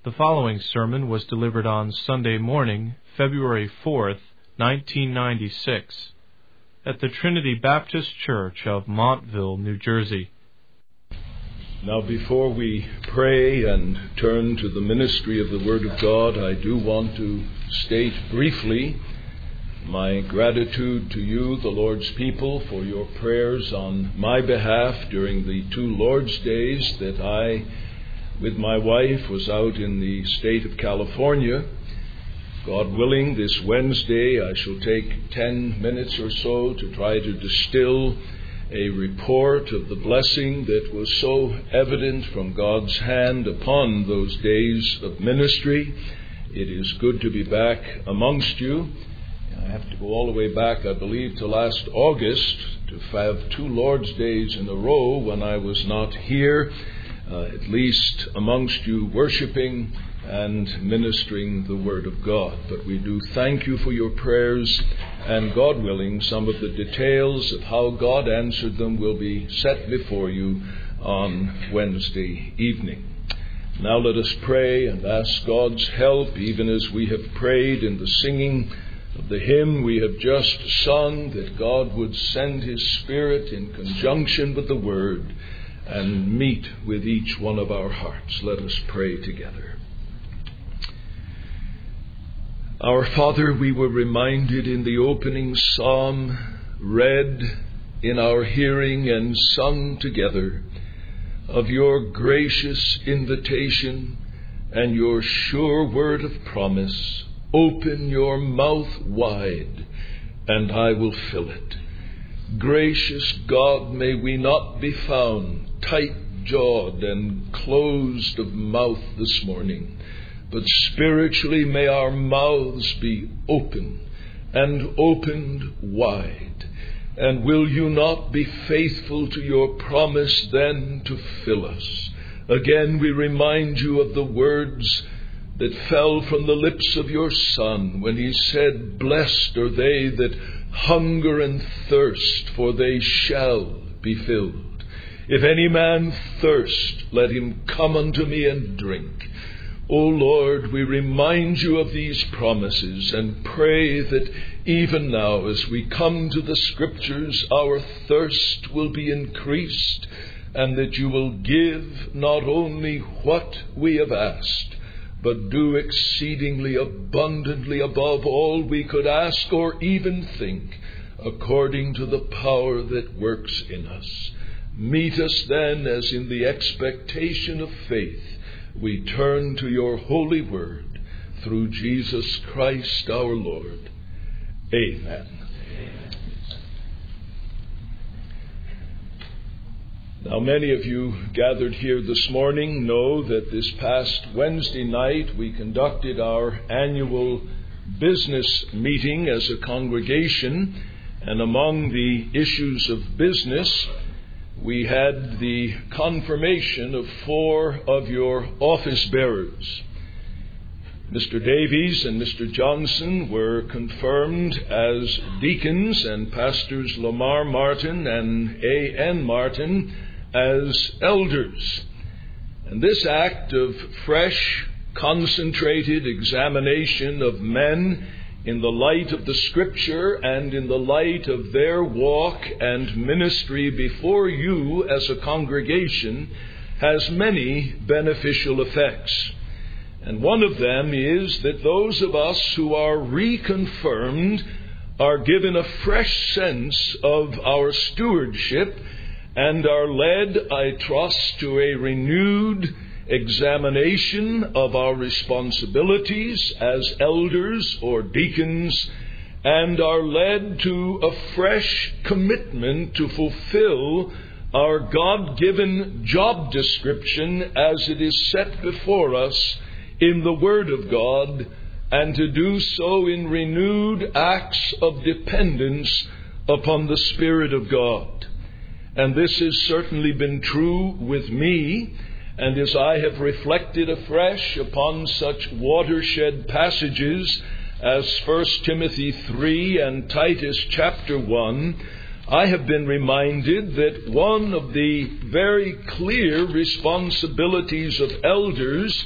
The following sermon was delivered on Sunday morning, February 4th, 1996, at the Trinity Baptist Church of Montville, New Jersey. Now, before we pray and turn to the ministry of the Word of God, I do want to state briefly my gratitude to you, the Lord's people, for your prayers on my behalf during the 2 Lord's Days that I, with my wife, was out in the state of California. God willing, this Wednesday I shall take 10 minutes or so to try to distill a report of the blessing that was so evident from God's hand upon those days of ministry. It is good to be back amongst you. I have to go all the way back, I believe, to last August to have 2 Lord's Days in a row when I was not here, at least amongst you, worshiping and ministering the Word of God. But we do thank you for your prayers, and God willing, some of the details of how God answered them will be set before you on Wednesday evening. Now let us pray and ask God's help, even as we have prayed in the singing of the hymn we have just sung, that God would send His Spirit in conjunction with the Word and meet with each one of our hearts. Let us pray together. Our Father, we were reminded in the opening psalm, read in our hearing and sung together, of your gracious invitation and your sure word of promise. Open your mouth wide, and I will fill it. Gracious God, may we not be found tight-jawed and closed of mouth this morning, but spiritually may our mouths be open and opened wide. And will you not be faithful to your promise then to fill us? Again we remind you of the words that fell from the lips of your Son when He said, "Blessed are they that hunger and thirst, for they shall be filled. If any man thirst, let him come unto me and drink." O Lord, we remind you of these promises and pray that even now as we come to the Scriptures, our thirst will be increased, and that you will give not only what we have asked, but do exceedingly abundantly above all we could ask or even think, according to the power that works in us. Meet us then, as in the expectation of faith we turn to your holy word, through Jesus Christ our Lord. Amen. Now, many of you gathered here this morning know that this past Wednesday night we conducted our annual business meeting as a congregation, and among the issues of business, we had the confirmation of 4 of your office bearers. Mr. Davies and Mr. Johnson were confirmed as deacons, and Pastors Lamar Martin and A.N. Martin as elders. And this act of fresh, concentrated examination of men in the light of the Scripture and in the light of their walk and ministry before you as a congregation has many beneficial effects. And one of them is that those of us who are reconfirmed are given a fresh sense of our stewardship and are led, I trust, to a renewed examination of our responsibilities as elders or deacons, and are led to a fresh commitment to fulfill our God-given job description as it is set before us in the Word of God, and to do so in renewed acts of dependence upon the Spirit of God. And this has certainly been true with me, and as I have reflected afresh upon such watershed passages as 1 Timothy 3 and Titus chapter 1, I have been reminded that one of the very clear responsibilities of elders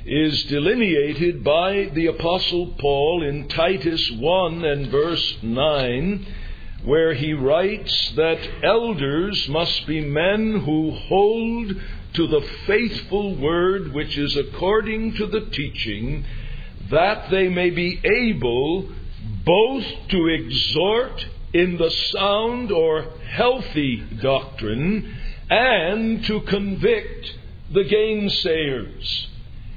is delineated by the Apostle Paul in Titus 1 and verse 9, where he writes that elders must be men who hold to the faithful word which is according to the teaching, that they may be able both to exhort in the sound or healthy doctrine and to convict the gainsayers.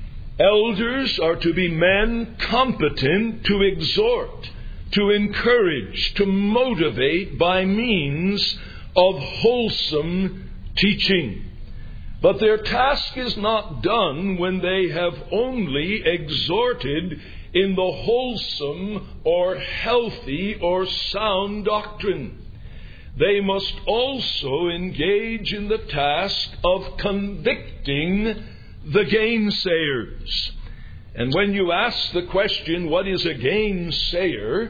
Elders are to be men competent to exhort, to encourage, to motivate by means of wholesome teaching. But their task is not done when they have only exhorted in the wholesome or healthy or sound doctrine. They must also engage in the task of convicting the gainsayers. And when you ask the question, what is a gainsayer?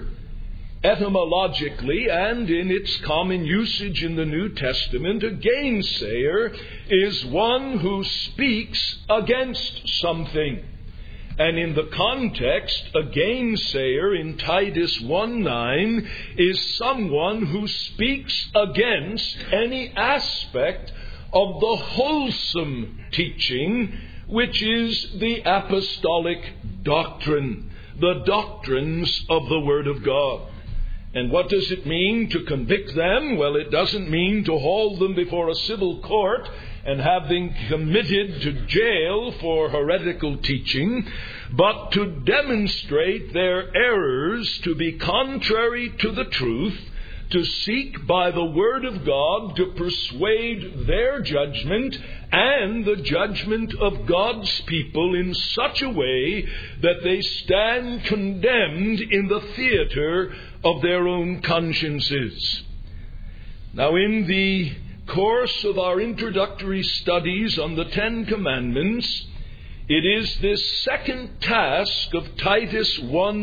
Etymologically and in its common usage in the New Testament, a gainsayer is one who speaks against something. And in the context, a gainsayer in Titus 1:9 is someone who speaks against any aspect of the wholesome teaching, which is the apostolic doctrine, the doctrines of the Word of God. And what does it mean to convict them? Well, it doesn't mean to haul them before a civil court and have them committed to jail for heretical teaching, but to demonstrate their errors to be contrary to the truth, to seek by the Word of God to persuade their judgment and the judgment of God's people in such a way that they stand condemned in the theater of their own consciences. Now, in the course of our introductory studies on the Ten Commandments, it is this second task of Titus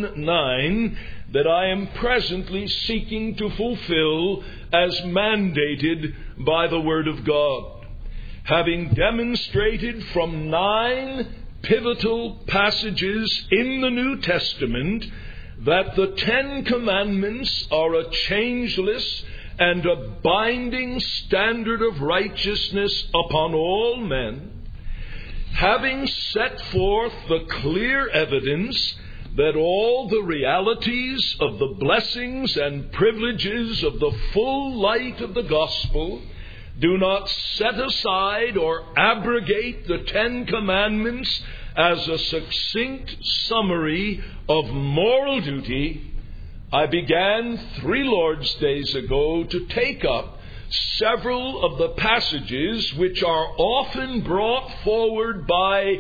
1:9 that I am presently seeking to fulfill as mandated by the Word of God. Having demonstrated from 9 pivotal passages in the New Testament that the Ten Commandments are a changeless and a binding standard of righteousness upon all men, having set forth the clear evidence that all the realities of the blessings and privileges of the full light of the gospel do not set aside or abrogate the Ten Commandments as a succinct summary of moral duty, I began 3 Lord's Days ago to take up several of the passages which are often brought forward by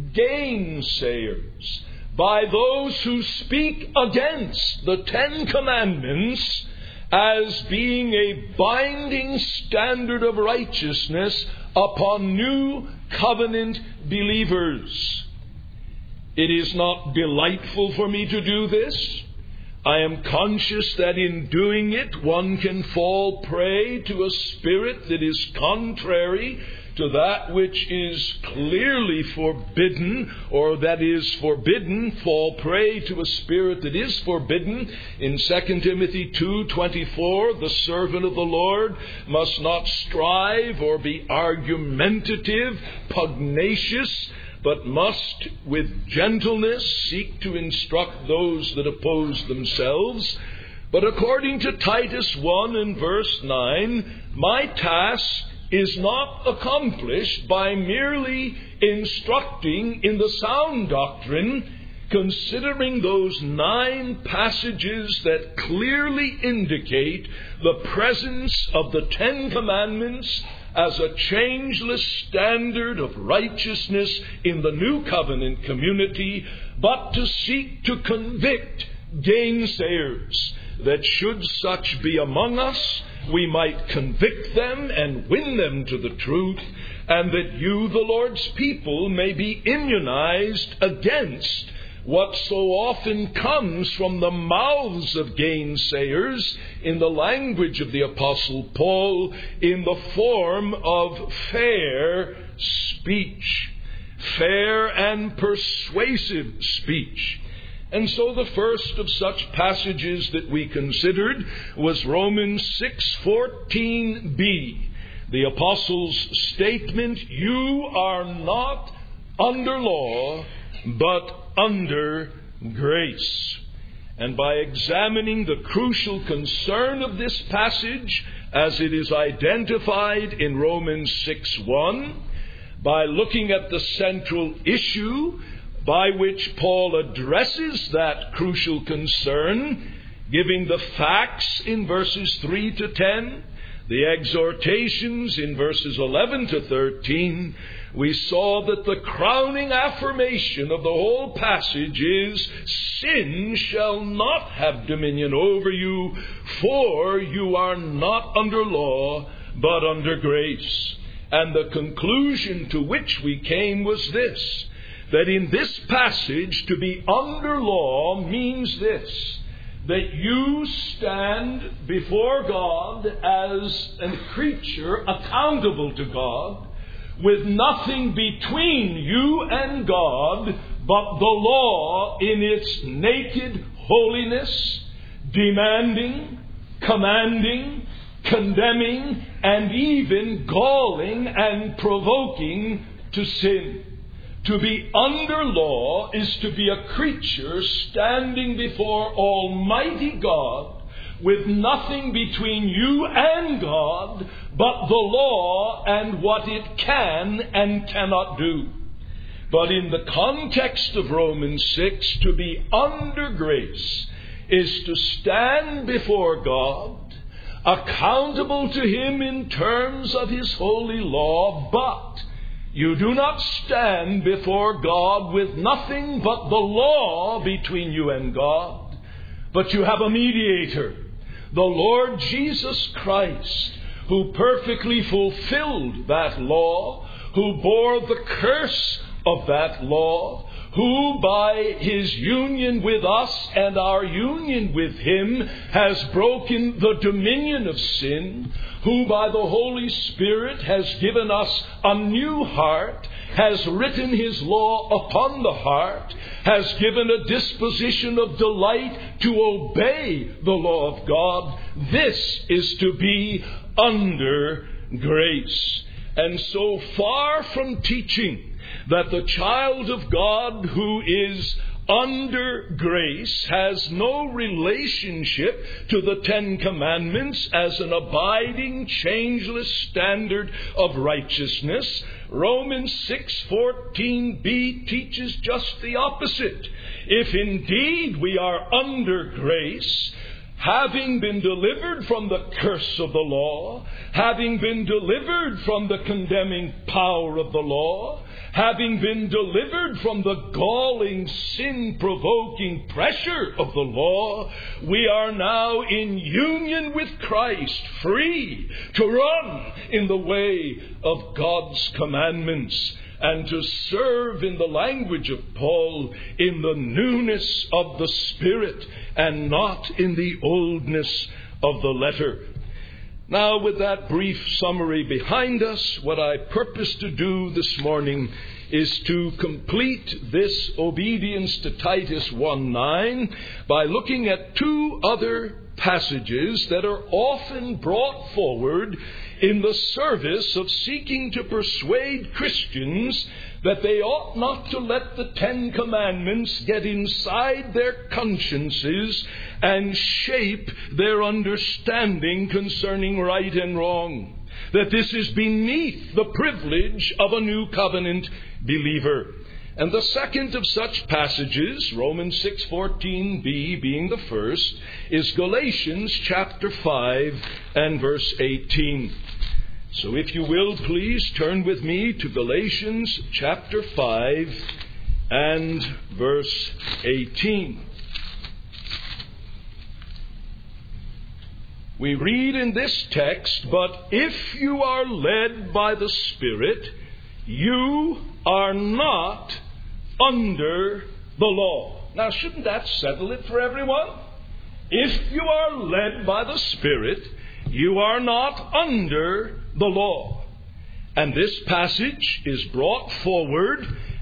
gainsayers, by those who speak against the Ten Commandments as being a binding standard of righteousness upon new covenant believers. It is not delightful for me to do this. I am conscious that in doing it, one can fall prey to a spirit that is contrary to that which is clearly forbidden, or that is forbidden, fall prey to a spirit that is forbidden. In 2 Timothy 2:24, the servant of the Lord must not strive or be argumentative, pugnacious, but must with gentleness seek to instruct those that oppose themselves. But according to Titus 1 and verse 9, my task is not accomplished by merely instructing in the sound doctrine, considering those 9 passages that clearly indicate the presence of the Ten Commandments as a changeless standard of righteousness in the New Covenant community, but to seek to convict gainsayers, that should such be among us, we might convict them and win them to the truth, and that you, the Lord's people, may be immunized against what so often comes from the mouths of gainsayers, in the language of the Apostle Paul, in the form of fair speech. fair and persuasive speech. And so the first of such passages that we considered was Romans 6:14b, the Apostle's statement, "You are not under law, but under grace." And by examining the crucial concern of this passage as it is identified in Romans 6:1, by looking at the central issue by which Paul addresses that crucial concern, giving the facts in verses 3 to 10, the exhortations in verses 11 to 13, we saw that the crowning affirmation of the whole passage is, "Sin shall not have dominion over you, for you are not under law, but under grace." And the conclusion to which we came was this, that in this passage to be under law means this, that you stand before God as a creature accountable to God, with nothing between you and God but the law in its naked holiness, demanding, commanding, condemning, and even galling and provoking to sin. To be under law is to be a creature standing before Almighty God with nothing between you and God but the law and what it can and cannot do. But in the context of Romans 6, to be under grace is to stand before God, accountable to Him in terms of His holy law, but you do not stand before God with nothing but the law between you and God, but you have a mediator, the Lord Jesus Christ, who perfectly fulfilled that law, who bore the curse of that law, who by His union with us and our union with Him has broken the dominion of sin, who by the Holy Spirit has given us a new heart, has written His law upon the heart, has given a disposition of delight to obey the law of God. This is to be under grace. And so far from teaching that the child of God who is under grace has no relationship to the Ten Commandments as an abiding, changeless standard of righteousness, Romans 6:14b teaches just the opposite. If indeed we are under grace, having been delivered from the curse of the law, having been delivered from the condemning power of the law, having been delivered from the galling, sin-provoking pressure of the law, we are now in union with Christ, free to run in the way of God's commandments and to serve, in the language of Paul, in the newness of the Spirit and not in the oldness of the letter. Now, with that brief summary behind us, what I purpose to do this morning is to complete this obedience to Titus 1:9 by looking at two other passages that are often brought forward in the service of seeking to persuade Christians that they ought not to let the Ten Commandments get inside their consciences and shape their understanding concerning right and wrong. That this is beneath the privilege of a new covenant believer. And the second of such passages, Romans 6:14b being the first, is Galatians chapter 5 and verse 18. So if you will, please turn with me to Galatians chapter 5 and verse 18. We read in this text, "But if you are led by the Spirit, you are not under the law." Now, shouldn't that settle it for everyone? If you are led by the Spirit, you are not under the law. And this passage is brought forward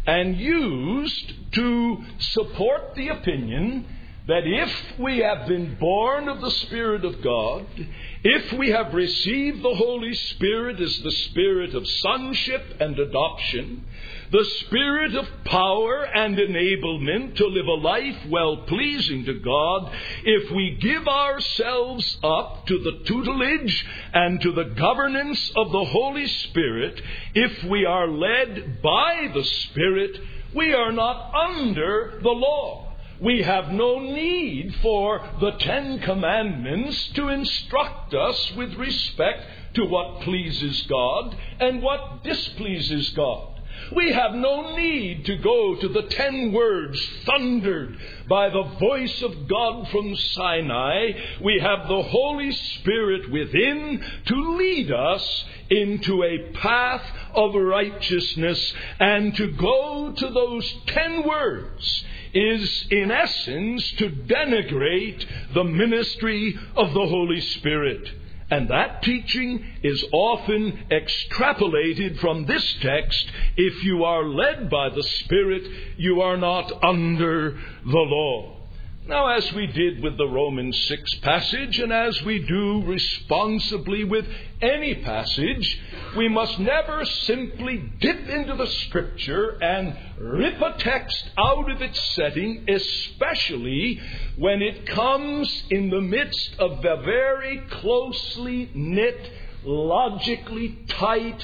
and used to support the opinion that if we have been born of the Spirit of God, if we have received the Holy Spirit as the Spirit of sonship and adoption, the Spirit of power and enablement to live a life well-pleasing to God, if we give ourselves up to the tutelage and to the governance of the Holy Spirit, if we are led by the Spirit, we are not under the law. We have no need for the Ten Commandments to instruct us with respect to what pleases God and what displeases God. We have no need to go to the 10 words thundered by the voice of God from Sinai. We have the Holy Spirit within to lead us into a path of righteousness. And to go to those 10 words is, in essence, to denigrate the ministry of the Holy Spirit. And that teaching is often extrapolated from this text. If you are led by the Spirit, you are not under the law. Now, as we did with the Romans 6 passage, and as we do responsibly with any passage, we must never simply dip into the Scripture and rip a text out of its setting, especially when it comes in the midst of a very closely knit, logically tight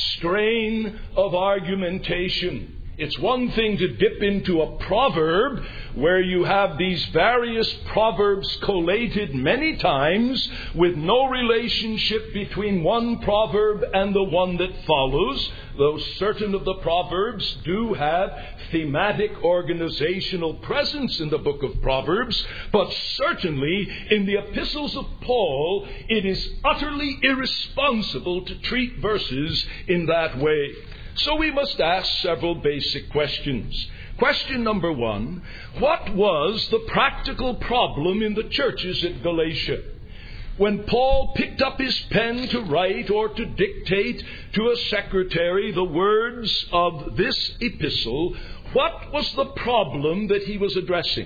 strain of argumentation. It's one thing to dip into a proverb where you have these various proverbs collated many times with no relationship between one proverb and the one that follows, though certain of the proverbs do have thematic organizational presence in the book of Proverbs. But certainly in the epistles of Paul, it is utterly irresponsible to treat verses in that way. So we must ask several basic questions. Question number 1, what was the practical problem in the churches at Galatia? When Paul picked up his pen to write or to dictate to a secretary the words of this epistle, what was the problem that he was addressing?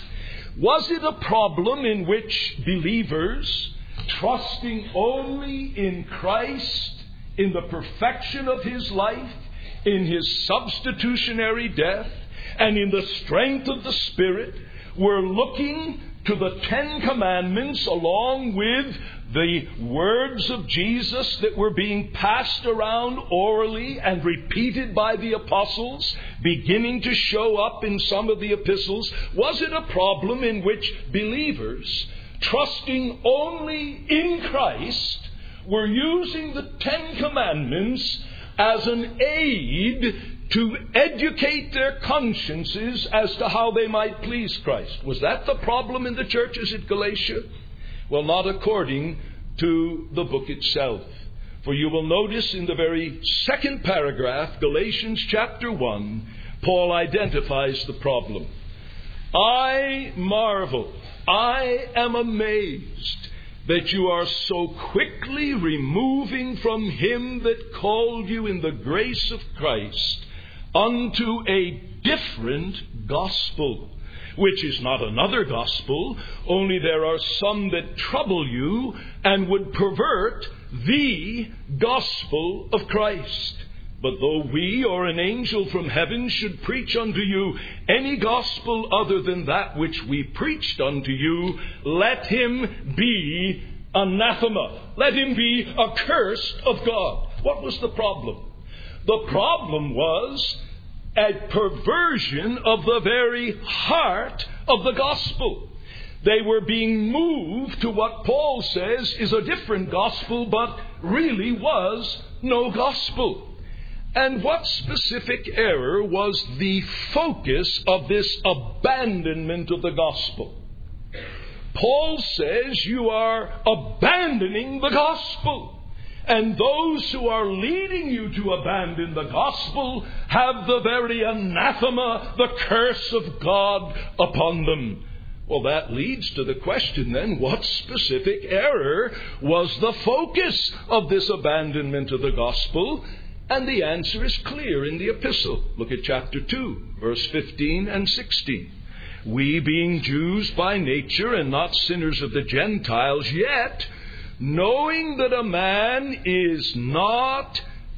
Was it a problem in which believers, trusting only in Christ, in the perfection of his life, in his substitutionary death, and in the strength of the Spirit, were looking to the 10 Commandments along with the words of Jesus that were being passed around orally and repeated by the apostles, beginning to show up in some of the epistles? Was it a problem in which believers, trusting only in Christ, were using the 10 Commandments as an aid to educate their consciences as to how they might please Christ? Was that the problem in the churches at Galatia? Well, not according to the book itself. For you will notice in the very second paragraph, Galatians chapter 1, Paul identifies the problem. I marvel, I am amazed that you are so quickly removing from him that called you in the grace of Christ unto a different gospel, which is not another gospel, only there are some that trouble you and would pervert the gospel of Christ. But though we or an angel from heaven should preach unto you any gospel other than that which we preached unto you, let him be anathema. Let him be accursed of God. What was the problem? The problem was a perversion of the very heart of the gospel. They were being moved to what Paul says is a different gospel, but really was no gospel. And what specific error was the focus of this abandonment of the gospel? Paul says you are abandoning the gospel. And those who are leading you to abandon the gospel have the very anathema, the curse of God upon them. Well, that leads to the question then, what specific error was the focus of this abandonment of the gospel? And the answer is clear in the epistle. Look at chapter 2, verse 15 and 16. We, being Jews by nature and not sinners of the Gentiles, yet, knowing that a man is not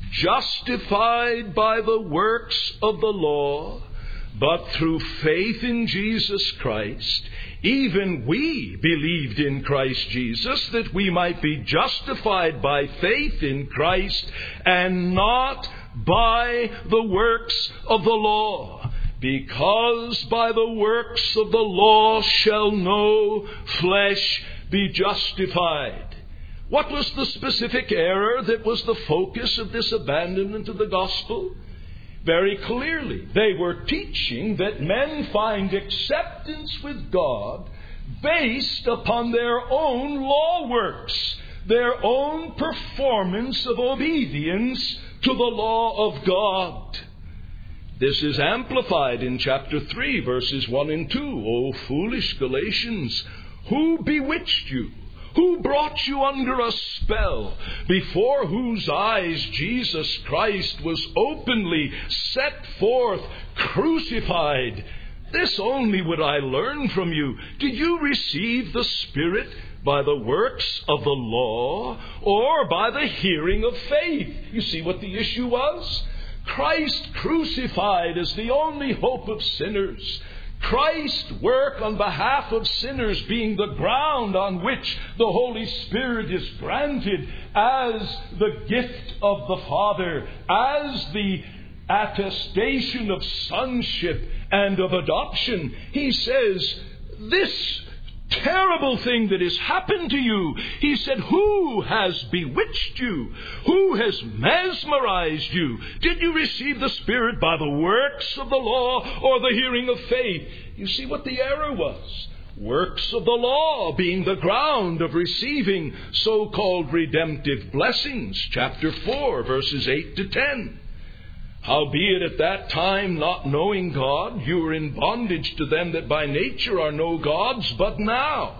justified by the works of the law, but through faith in Jesus Christ, even we believed in Christ Jesus, that we might be justified by faith in Christ, and not by the works of the law. Because by the works of the law shall no flesh be justified. What was the specific error that was the focus of this abandonment of the gospel? Very clearly, they were teaching that men find acceptance with God based upon their own law works, their own performance of obedience to the law of God. This is amplified in chapter 3, verses 1 and 2. O foolish Galatians, who bewitched you? Who brought you under a spell, before whose eyes Jesus Christ was openly set forth, crucified? This only would I learn from you. Did you receive the Spirit by the works of the law, or by the hearing of faith? You see what the issue was? Christ crucified as the only hope of sinners. Christ's work on behalf of sinners being the ground on which the Holy Spirit is granted as the gift of the Father, as the attestation of sonship and of adoption. He says, this terrible thing that has happened to you, he said, who has bewitched you? Who has mesmerized you? Did you receive the Spirit by the works of the law or the hearing of faith? You see what the error was. Works of the law being the ground of receiving so-called redemptive blessings. Chapter 4, verses 8 to 10. Howbeit at that time, not knowing God, you were in bondage to them that by nature are no gods, but now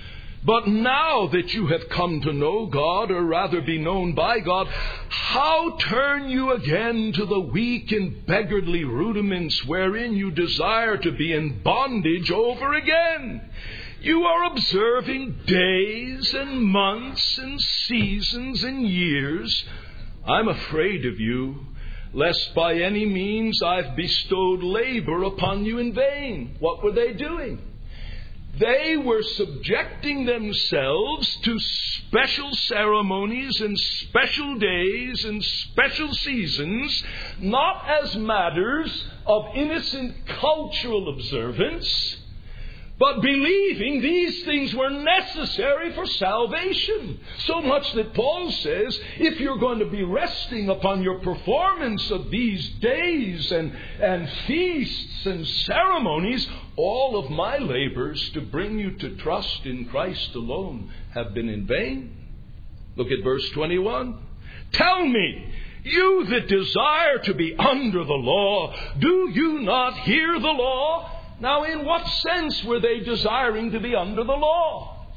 that you have come to know God, or rather be known by God, how turn you again to the weak and beggarly rudiments wherein you desire to be in bondage over again? You are observing days and months and seasons and years. I'm afraid of you, lest by any means I've bestowed labor upon you in vain. What were they doing? They were subjecting themselves to special ceremonies and special days and special seasons, not as matters of innocent cultural observance, but believing these things were necessary for salvation. So much that Paul says, if you're going to be resting upon your performance of these days and feasts and ceremonies, all of my labors to bring you to trust in Christ alone have been in vain. Look at verse 21. Tell me, you that desire to be under the law, do you not hear the law? Now, in what sense were they desiring to be under the law?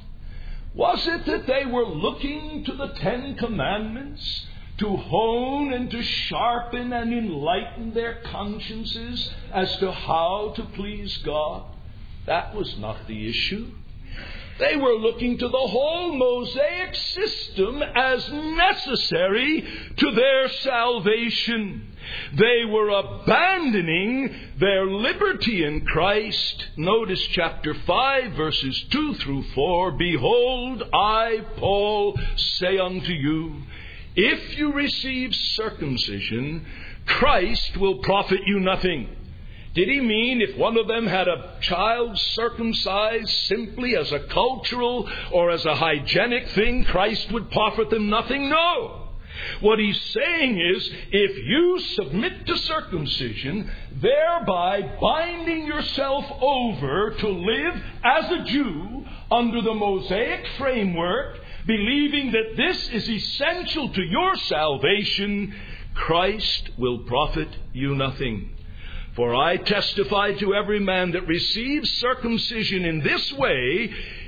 Was it that they were looking to the 10 Commandments to hone and to sharpen and enlighten their consciences as to how to please God? That was not the issue. They were looking to the whole Mosaic system as necessary to their salvation. They were abandoning their liberty in Christ. Notice chapter 5, verses 2 through 4. Behold, I, Paul, say unto you, if you receive circumcision, Christ will profit you nothing. Did he mean if one of them had a child circumcised simply as a cultural or as a hygienic thing, Christ would profit them nothing? No. What he's saying is, if you submit to circumcision, thereby binding yourself over to live as a Jew under the Mosaic framework, believing that this is essential to your salvation, Christ will profit you nothing. For I testify to every man that receives circumcision in this way,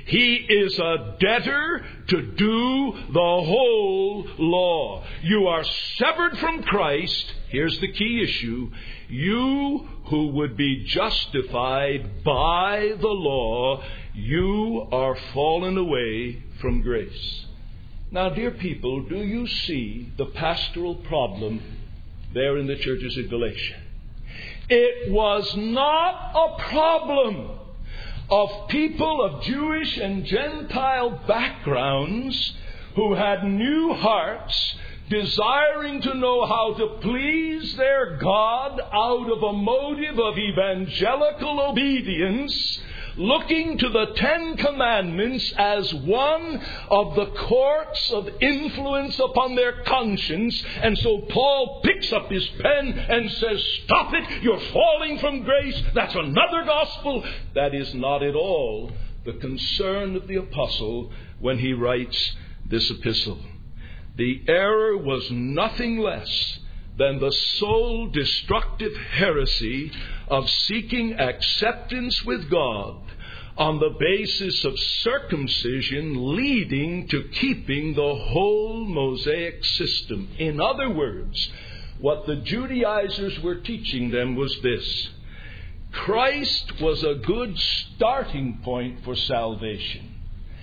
He is a debtor to do the whole law. You are severed from Christ. Here's the key issue. You who would be justified by the law, you are fallen away from grace. Now, dear people, do you see the pastoral problem there in the churches of Galatia? It was not a problem of people of Jewish and Gentile backgrounds who had new hearts, desiring to know how to please their God out of a motive of evangelical obedience, looking to the Ten Commandments as one of the courts of influence upon their conscience. And so Paul picks up his pen and says, "Stop it, you're falling from grace, that's another gospel." That is not at all the concern of the apostle when he writes this epistle. The error was nothing less than the soul-destructive heresy of seeking acceptance with God on the basis of circumcision leading to keeping the whole Mosaic system. In other words, what the Judaizers were teaching them was this: Christ was a good starting point for salvation.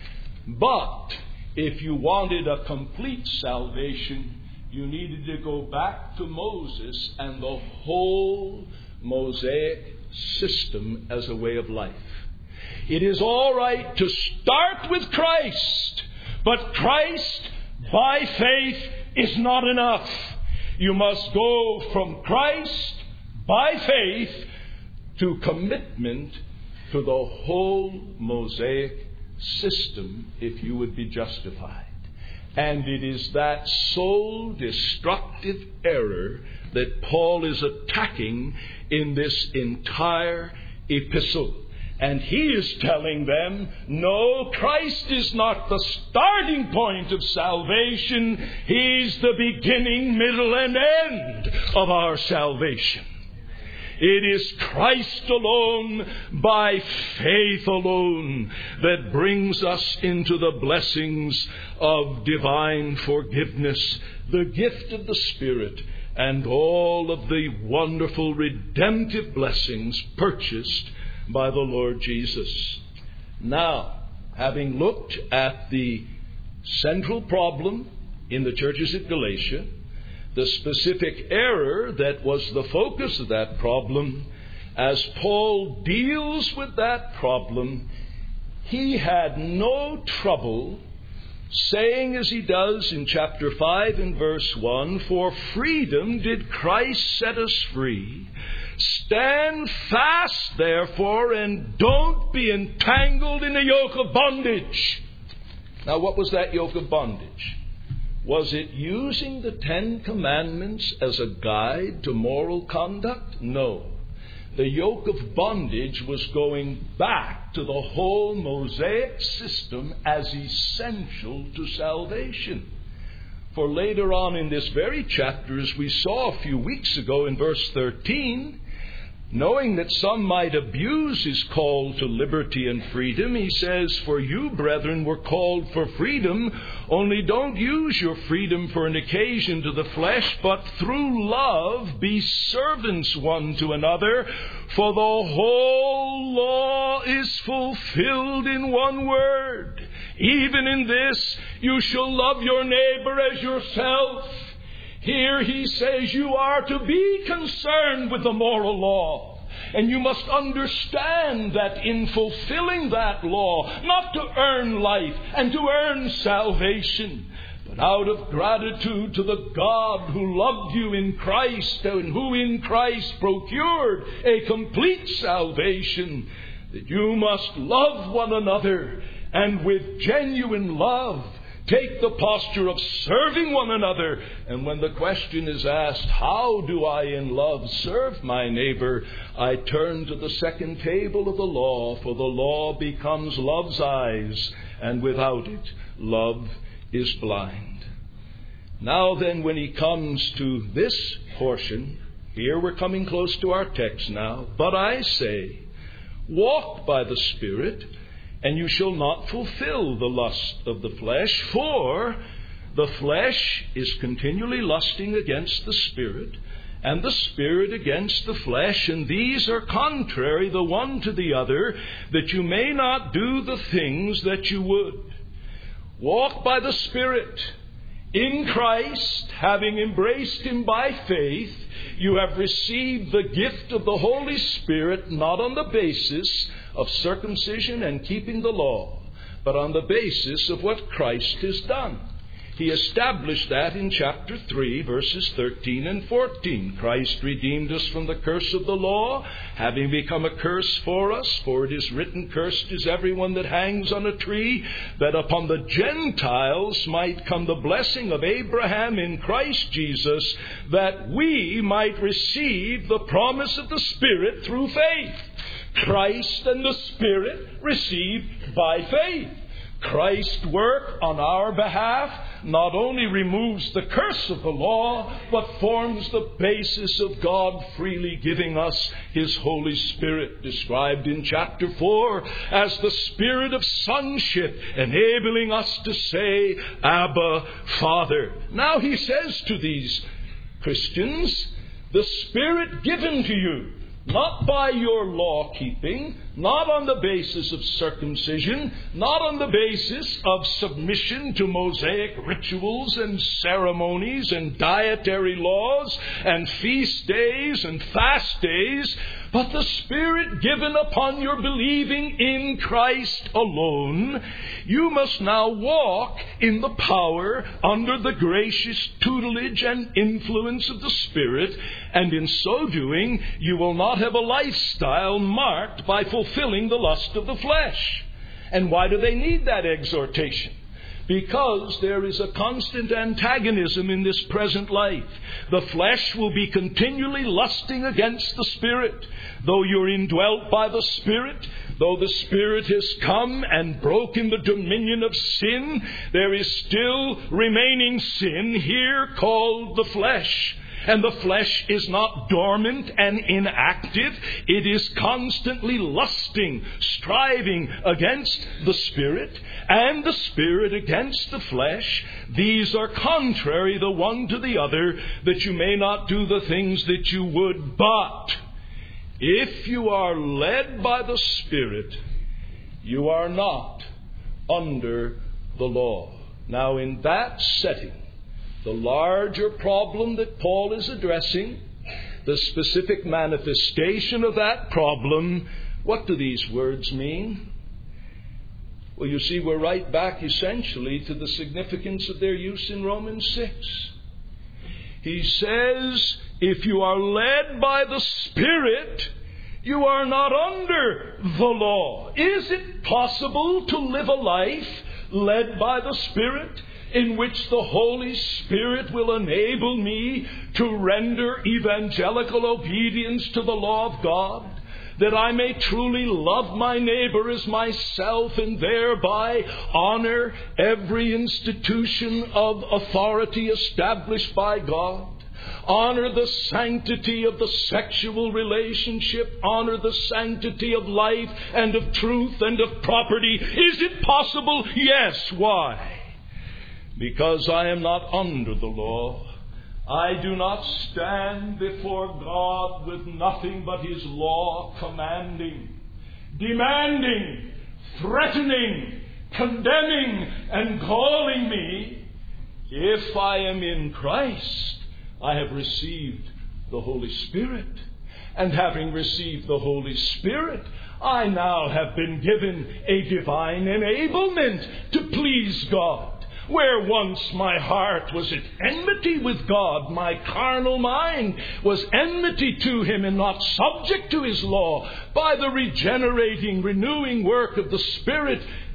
But if you wanted a complete salvation, you needed to go back to Moses and the whole Mosaic system as a way of life. It is all right to start with Christ, but Christ by faith is not enough. You must go from Christ by faith to commitment to the whole Mosaic system if you would be justified. And it is that soul-destructive error that Paul is attacking in this entire epistle. And he is telling them, no, Christ is not the starting point of salvation. He's the beginning, middle, and end of our salvation. It is Christ alone, by faith alone, that brings us into the blessings of divine forgiveness, the gift of the Spirit, and all of the wonderful redemptive blessings purchased by the Lord Jesus. Now, having looked at the central problem in the churches at Galatia, the specific error that was the focus of that problem, as Paul deals with that problem, he had no trouble saying as he does in chapter 5 and verse 1, "For freedom did Christ set us free. Stand fast, therefore, and don't be entangled in a yoke of bondage." Now, what was that yoke of bondage? Was it using the Ten Commandments as a guide to moral conduct? No. The yoke of bondage was going back to the whole Mosaic system as essential to salvation. For later on in this very chapter, as we saw a few weeks ago in verse 13, knowing that some might abuse his call to liberty and freedom, he says, "For you, brethren, were called for freedom, only don't use your freedom for an occasion to the flesh, but through love be servants one to another. For the whole law is fulfilled in one word. Even in this, you shall love your neighbor as yourself." Here he says you are to be concerned with the moral law. And you must understand that in fulfilling that law, not to earn life and to earn salvation, but out of gratitude to the God who loved you in Christ and who in Christ procured a complete salvation, that you must love one another, and with genuine love take the posture of serving one another. And when the question is asked, how do I in love serve my neighbor? I turn to the second table of the law, for the law becomes love's eyes, and without it, love is blind. Now then, when he comes to this portion, here we're coming close to our text now. "But I say, walk by the Spirit, and you shall not fulfill the lust of the flesh, for the flesh is continually lusting against the Spirit, and the Spirit against the flesh, and these are contrary the one to the other, that you may not do the things that you would. Walk by the Spirit. In Christ, having embraced Him by faith, you have received the gift of the Holy Spirit, not on the basis of circumcision and keeping the law, but on the basis of what Christ has done. He established that in chapter 3, verses 13 and 14. Christ redeemed us from the curse of the law, having become a curse for us. For it is written, cursed is everyone that hangs on a tree, that upon the Gentiles might come the blessing of Abraham in Christ Jesus, that we might receive the promise of the Spirit through faith. Christ and the Spirit received by faith. Christ's work on our behalf not only removes the curse of the law, but forms the basis of God freely giving us His Holy Spirit, described in chapter 4 as the Spirit of sonship, enabling us to say, Abba, Father. Now He says to these Christians, the Spirit given to you, not by your law keeping, not on the basis of circumcision, not on the basis of submission to Mosaic rituals and ceremonies and dietary laws and feast days and fast days, but the Spirit given upon your believing in Christ alone. You must now walk in the power, under the gracious tutelage and influence of the Spirit, and in so doing, you will not have a lifestyle marked by fulfilling the lust of the flesh. And why do they need that exhortation? Because there is a constant antagonism in this present life. The flesh will be continually lusting against the Spirit. Though you're indwelt by the Spirit, though the Spirit has come and broken the dominion of sin, there is still remaining sin here called the flesh. And the flesh is not dormant and inactive. It is constantly lusting, striving against the Spirit, and the Spirit against the flesh. These are contrary the one to the other, that you may not do the things that you would. But if you are led by the Spirit, you are not under the law. Now, in that setting, the larger problem that Paul is addressing, the specific manifestation of that problem, what do these words mean? Well, you see, we're right back essentially to the significance of their use in Romans 6. He says, if you are led by the Spirit, you are not under the law. Is it possible to live a life led by the Spirit, in which the Holy Spirit will enable me to render evangelical obedience to the law of God, that I may truly love my neighbor as myself and thereby honor every institution of authority established by God, honor the sanctity of the sexual relationship, honor the sanctity of life and of truth and of property? Is it possible? Yes. Why? Because I am not under the law. I do not stand before God with nothing but His law commanding, demanding, threatening, condemning, and calling me. If I am in Christ, I have received the Holy Spirit. And having received the Holy Spirit, I now have been given a divine enablement to please God. Where once my heart was at enmity with God, my carnal mind was enmity to Him and not subject to His law, by the regenerating, renewing work of the Spirit,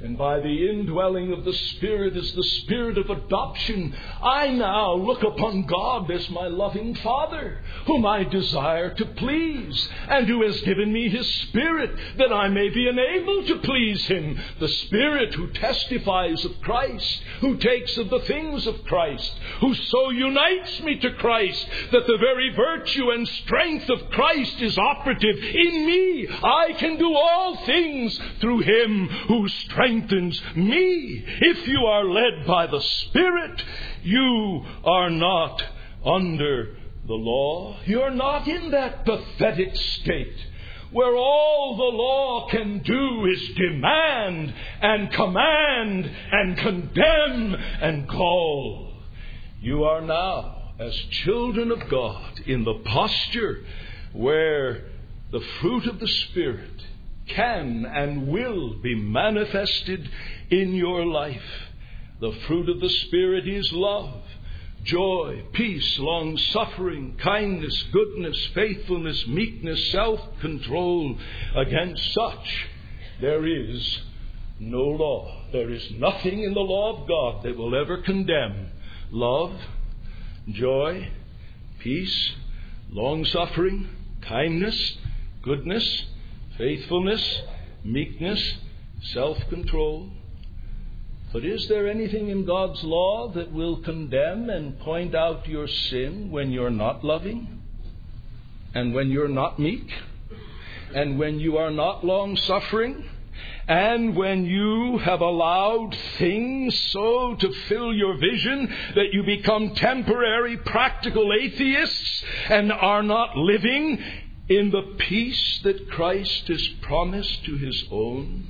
And by the indwelling of the Spirit as the Spirit of adoption, I now look upon God as my loving Father, whom I desire to please, and who has given me His Spirit that I may be enabled to please Him. The Spirit who testifies of Christ, who takes of the things of Christ, who so unites me to Christ that the very virtue and strength of Christ is operative in me. I can do all things through Him who strengthens me. If you are led by the Spirit, you are not under the law. You're not in that pathetic state where all the law can do is demand and command and condemn and call. You are now, as children of God, in the posture where the fruit of the Spirit can and will be manifested in your life. The fruit of the Spirit is love, joy, peace, long-suffering, kindness, goodness, faithfulness, meekness, self-control. Against such there is no law. There is nothing in the law of God that will ever condemn love, joy, peace, long-suffering, kindness, goodness, faithfulness, meekness, self-control. But is there anything in God's law that will condemn and point out your sin when you're not loving? And when you're not meek? And when you are not long-suffering? And when you have allowed things so to fill your vision that you become temporary practical atheists and are not living in the peace that Christ has promised to His own?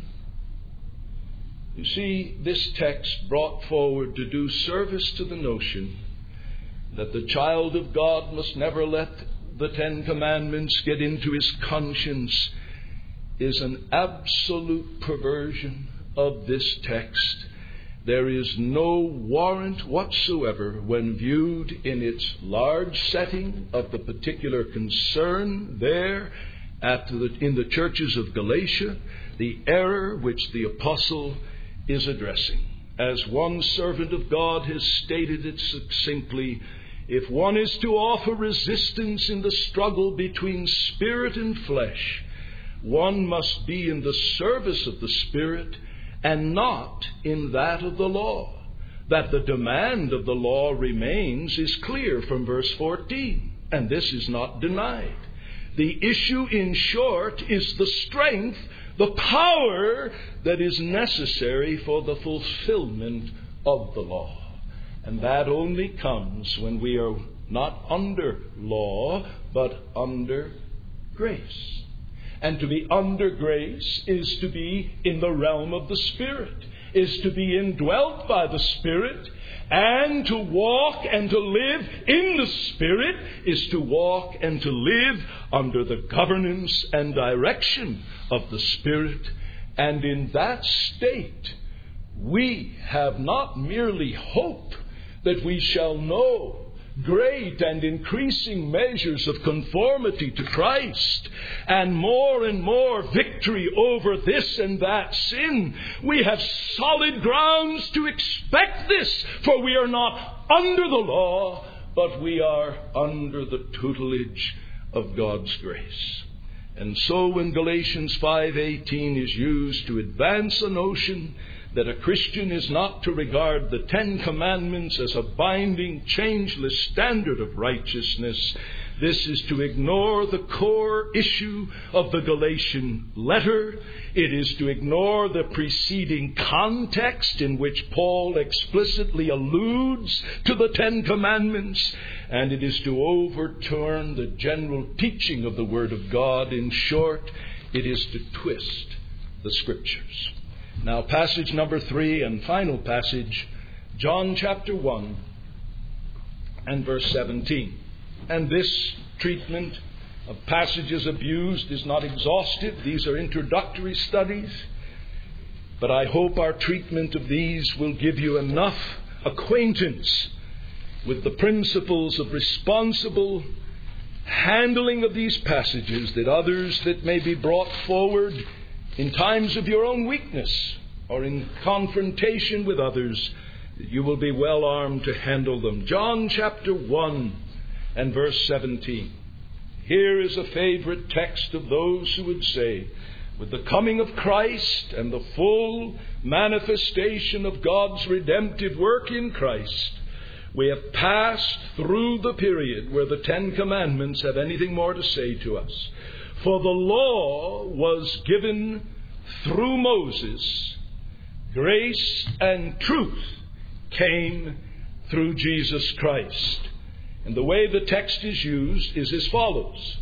You see, this text brought forward to do service to the notion that the child of God must never let the Ten Commandments get into his conscience is an absolute perversion of this text. There is no warrant whatsoever, when viewed in its large setting of the particular concern there in the churches of Galatia, the error which the apostle is addressing. As one servant of God has stated it succinctly, if one is to offer resistance in the struggle between spirit and flesh, one must be in the service of the Spirit and not in that of the law. That the demand of the law remains is clear from verse 14, and this is not denied. The issue, in short, is the strength, the power that is necessary for the fulfillment of the law. And that only comes when we are not under law, but under grace. And to be under grace is to be in the realm of the Spirit, is to be indwelt by the Spirit, and to walk and to live in the Spirit is to walk and to live under the governance and direction of the Spirit. And in that state, we have not merely hope that we shall know great and increasing measures of conformity to Christ and more victory over this and that sin. We have solid grounds to expect this, for we are not under the law, but we are under the tutelage of God's grace. And so when Galatians 5:18 is used to advance a notion that a Christian is not to regard the Ten Commandments as a binding, changeless standard of righteousness, this is to ignore the core issue of the Galatian letter. It is to ignore the preceding context in which Paul explicitly alludes to the Ten Commandments. And it is to overturn the general teaching of the Word of God. In short, it is to twist the Scriptures. Now, passage number 3 and final passage, John chapter 1 and verse 17. And this treatment of passages abused is not exhaustive. These are introductory studies. But I hope our treatment of these will give you enough acquaintance with the principles of responsible handling of these passages that others that may be brought forward in times of your own weakness or in confrontation with others, that you will be well armed to handle them. John chapter 1 and verse 17. Here is a favorite text of those who would say, with the coming of Christ and the full manifestation of God's redemptive work in Christ, we have passed through the period where the Ten Commandments have anything more to say to us. For the law was given through Moses. Grace and truth came through Jesus Christ. And the way the text is used is as follows.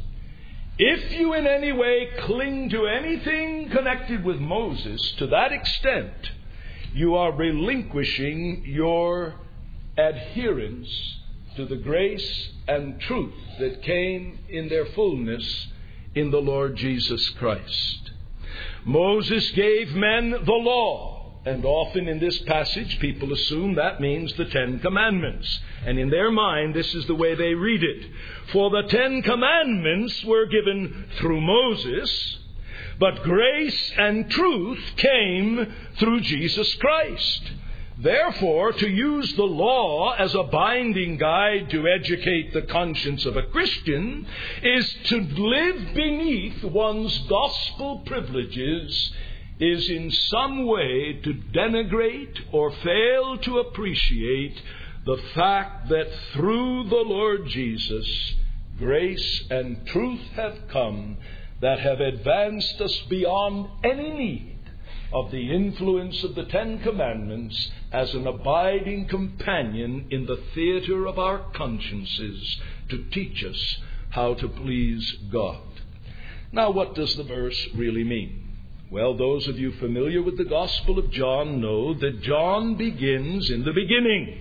If you in any way cling to anything connected with Moses, to that extent, you are relinquishing your adherence to the grace and truth that came in their fullness in the Lord Jesus Christ. Moses gave men the law. And often in this passage, people assume that means the Ten Commandments. And in their mind, this is the way they read it. For the Ten Commandments were given through Moses, but grace and truth came through Jesus Christ. Therefore, to use the law as a binding guide to educate the conscience of a Christian is to live beneath one's gospel privileges, is in some way to denigrate or fail to appreciate the fact that through the Lord Jesus, grace and truth have come that have advanced us beyond any need of the influence of the Ten Commandments as an abiding companion in the theater of our consciences to teach us how to please God. Now, what does the verse really mean? Well, those of you familiar with the Gospel of John know that John begins in the beginning.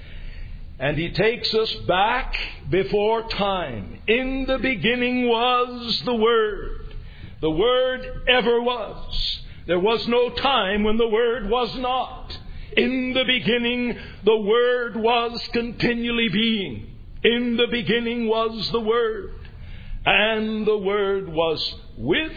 And he takes us back before time. In the beginning was the Word. The Word ever was. There was no time when the Word was not. In the beginning, the Word was continually being. In the beginning was the Word. And the Word was with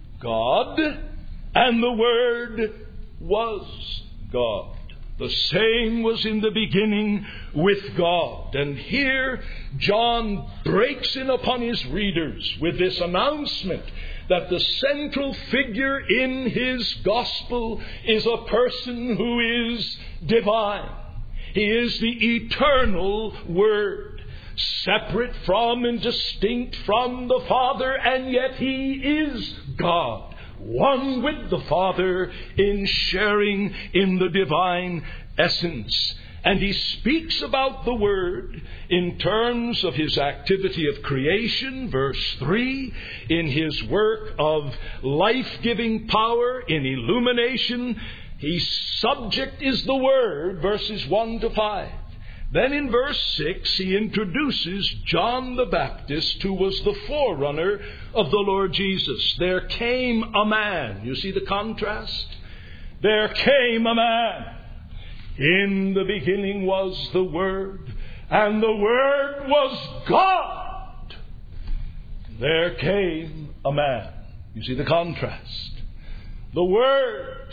God. And the Word was God. The same was in the beginning with God. And here John breaks in upon his readers with this announcement that the central figure in his gospel is a person who is divine. He is the eternal Word, separate from and distinct from the Father, and yet he is God. One with the Father in sharing in the divine essence. And he speaks about the Word in terms of his activity of creation, verse 3, in his work of life-giving power, in illumination. His subject is the Word, verses 1 to 5. Then in verse 6, he introduces John the Baptist, who was the forerunner of the Lord Jesus. There came a man. You see the contrast? There came a man. In the beginning was the Word, and the Word was God. There came a man. You see the contrast? The Word,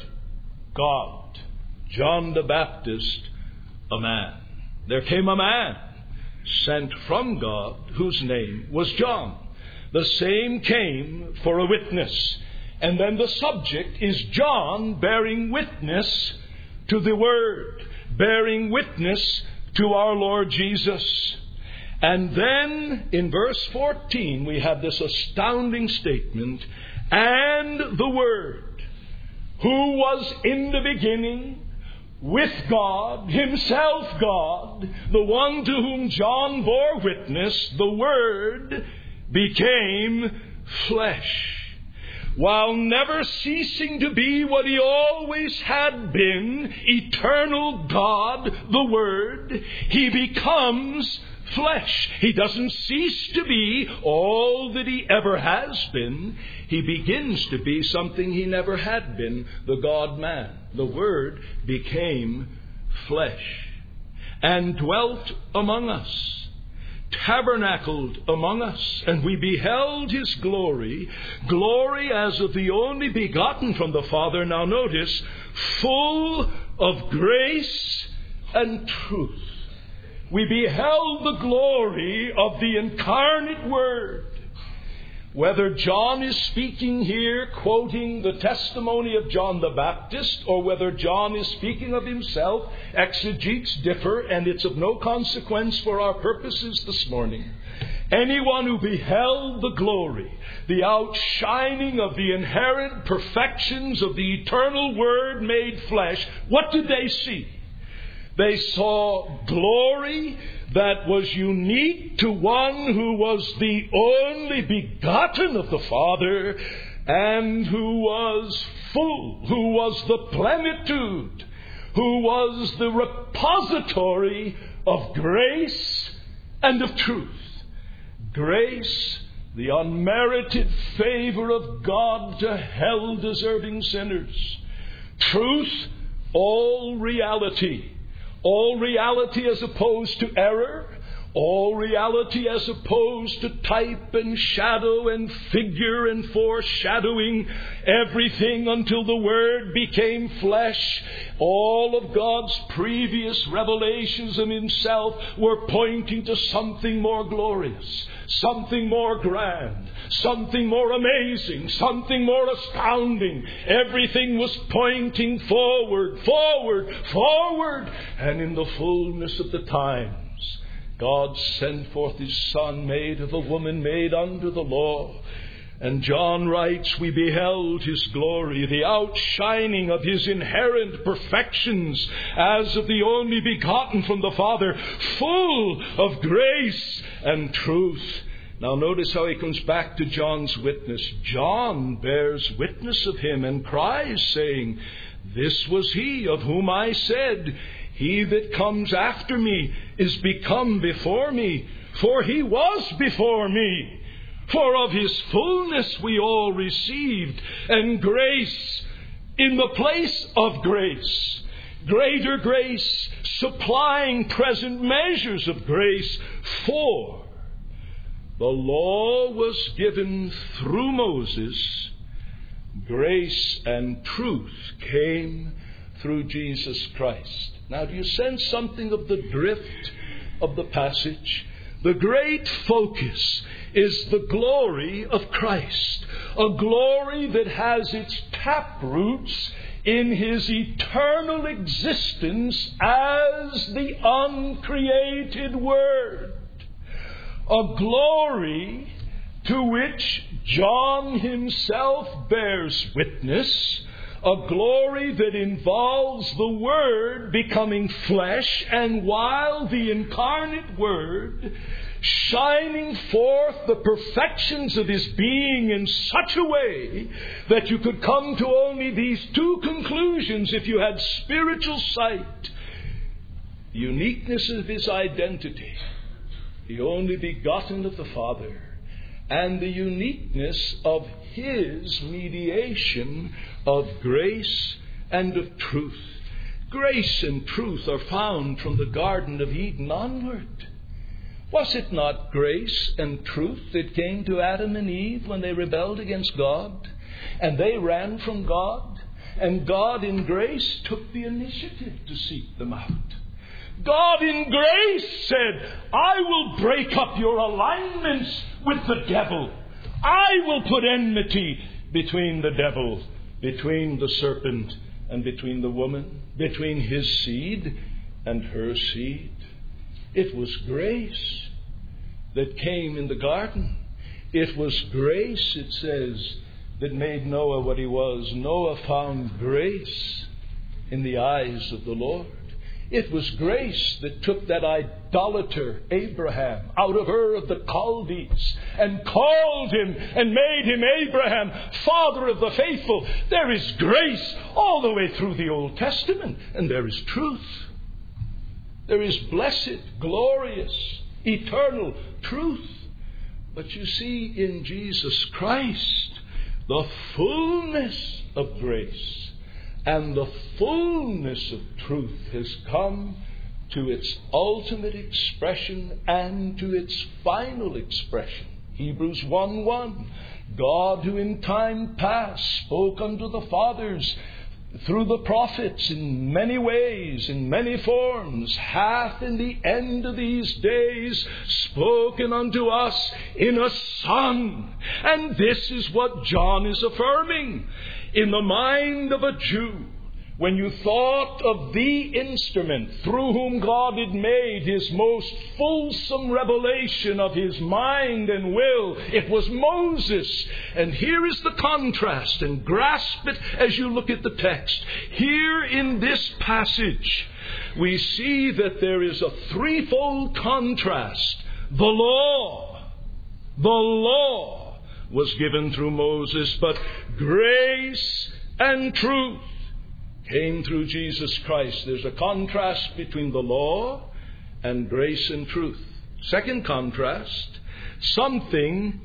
God. John the Baptist, a man. There came a man sent from God whose name was John. The same came for a witness. And then the subject is John bearing witness to the Word, bearing witness to our Lord Jesus. And then in verse 14 we have this astounding statement, and the Word, who was in the beginning with God, himself God, the one to whom John bore witness, the Word became flesh. While never ceasing to be what he always had been, eternal God, the Word, he becomes flesh. He doesn't cease to be all that he ever has been. He begins to be something he never had been, the God-man. The Word became flesh and dwelt among us. tabernacled among us, and we beheld his glory, glory as of the only begotten from the Father. Now notice, full of grace and truth. We beheld the glory of the incarnate Word. Whether John is speaking here, quoting the testimony of John the Baptist, or whether John is speaking of himself, exegetes differ, and it's of no consequence for our purposes this morning. Anyone who beheld the glory, the outshining of the inherent perfections of the eternal Word made flesh, what did they see? They saw glory that was unique to one who was the only begotten of the Father, and who was full, who was the plenitude, who was the repository of grace and of truth. Grace, the unmerited favor of God to hell-deserving sinners. Truth, all reality. All reality as opposed to error. All reality as opposed to type and shadow and figure and foreshadowing. Everything until the Word became flesh. All of God's previous revelations of Himself were pointing to something more glorious, something more grand, something more amazing, something more astounding. Everything was pointing forward, forward, forward. And in the fullness of the times, God sent forth His Son, made of a woman, made under the law. And John writes, we beheld His glory, the outshining of His inherent perfections as of the only begotten from the Father, full of grace and truth. Now notice how he comes back to John's witness. John bears witness of Him and cries, saying, this was He of whom I said, he that comes after me is become before me, for He was before me. For of His fullness we all received, and grace in the place of grace. Greater grace, supplying present measures of grace. For the law was given through Moses, grace and truth came through Jesus Christ. Now, do you sense something of the drift of the passage? The great focus is the glory of Christ, a glory that has its taproots in His eternal existence as the uncreated Word. A glory to which John himself bears witness, a glory that involves the Word becoming flesh, and while the incarnate Word shining forth the perfections of His being in such a way that you could come to only these two conclusions if you had spiritual sight. The uniqueness of His identity, the only begotten of the Father, and the uniqueness of His mediation of grace and of truth. Grace and truth are found from the Garden of Eden onward. Was it not grace and truth that came to Adam and Eve when they rebelled against God? And they ran from God? And God in grace took the initiative to seek them out. God in grace said, I will break up your alignments with the devil. I will put enmity between the devil, between the serpent, and between the woman, between his seed and her seed. It was grace that came in the garden. It was grace, it says, that made Noah what he was. Noah found grace in the eyes of the Lord. It was grace that took that idolater Abraham out of Ur of the Chaldees and called him and made him Abraham, father of the faithful. There is grace all the way through the Old Testament, and there is truth. There is blessed, glorious, eternal truth. But you see, in Jesus Christ, the fullness of grace and the fullness of truth has come to its ultimate expression and to its final expression. Hebrews 1:1, God who in time past spoke unto the fathers through the prophets in many ways, in many forms, hath in the end of these days spoken unto us in a Son. And this is what John is affirming. In the mind of a Jew, when you thought of the instrument through whom God had made His most fulsome revelation of His mind and will, it was Moses. And here is the contrast, and grasp it as you look at the text. Here in this passage, we see that there is a threefold contrast. The law was given through Moses, but grace and truth came through Jesus Christ. There's a contrast between the law and grace and truth. Second contrast, something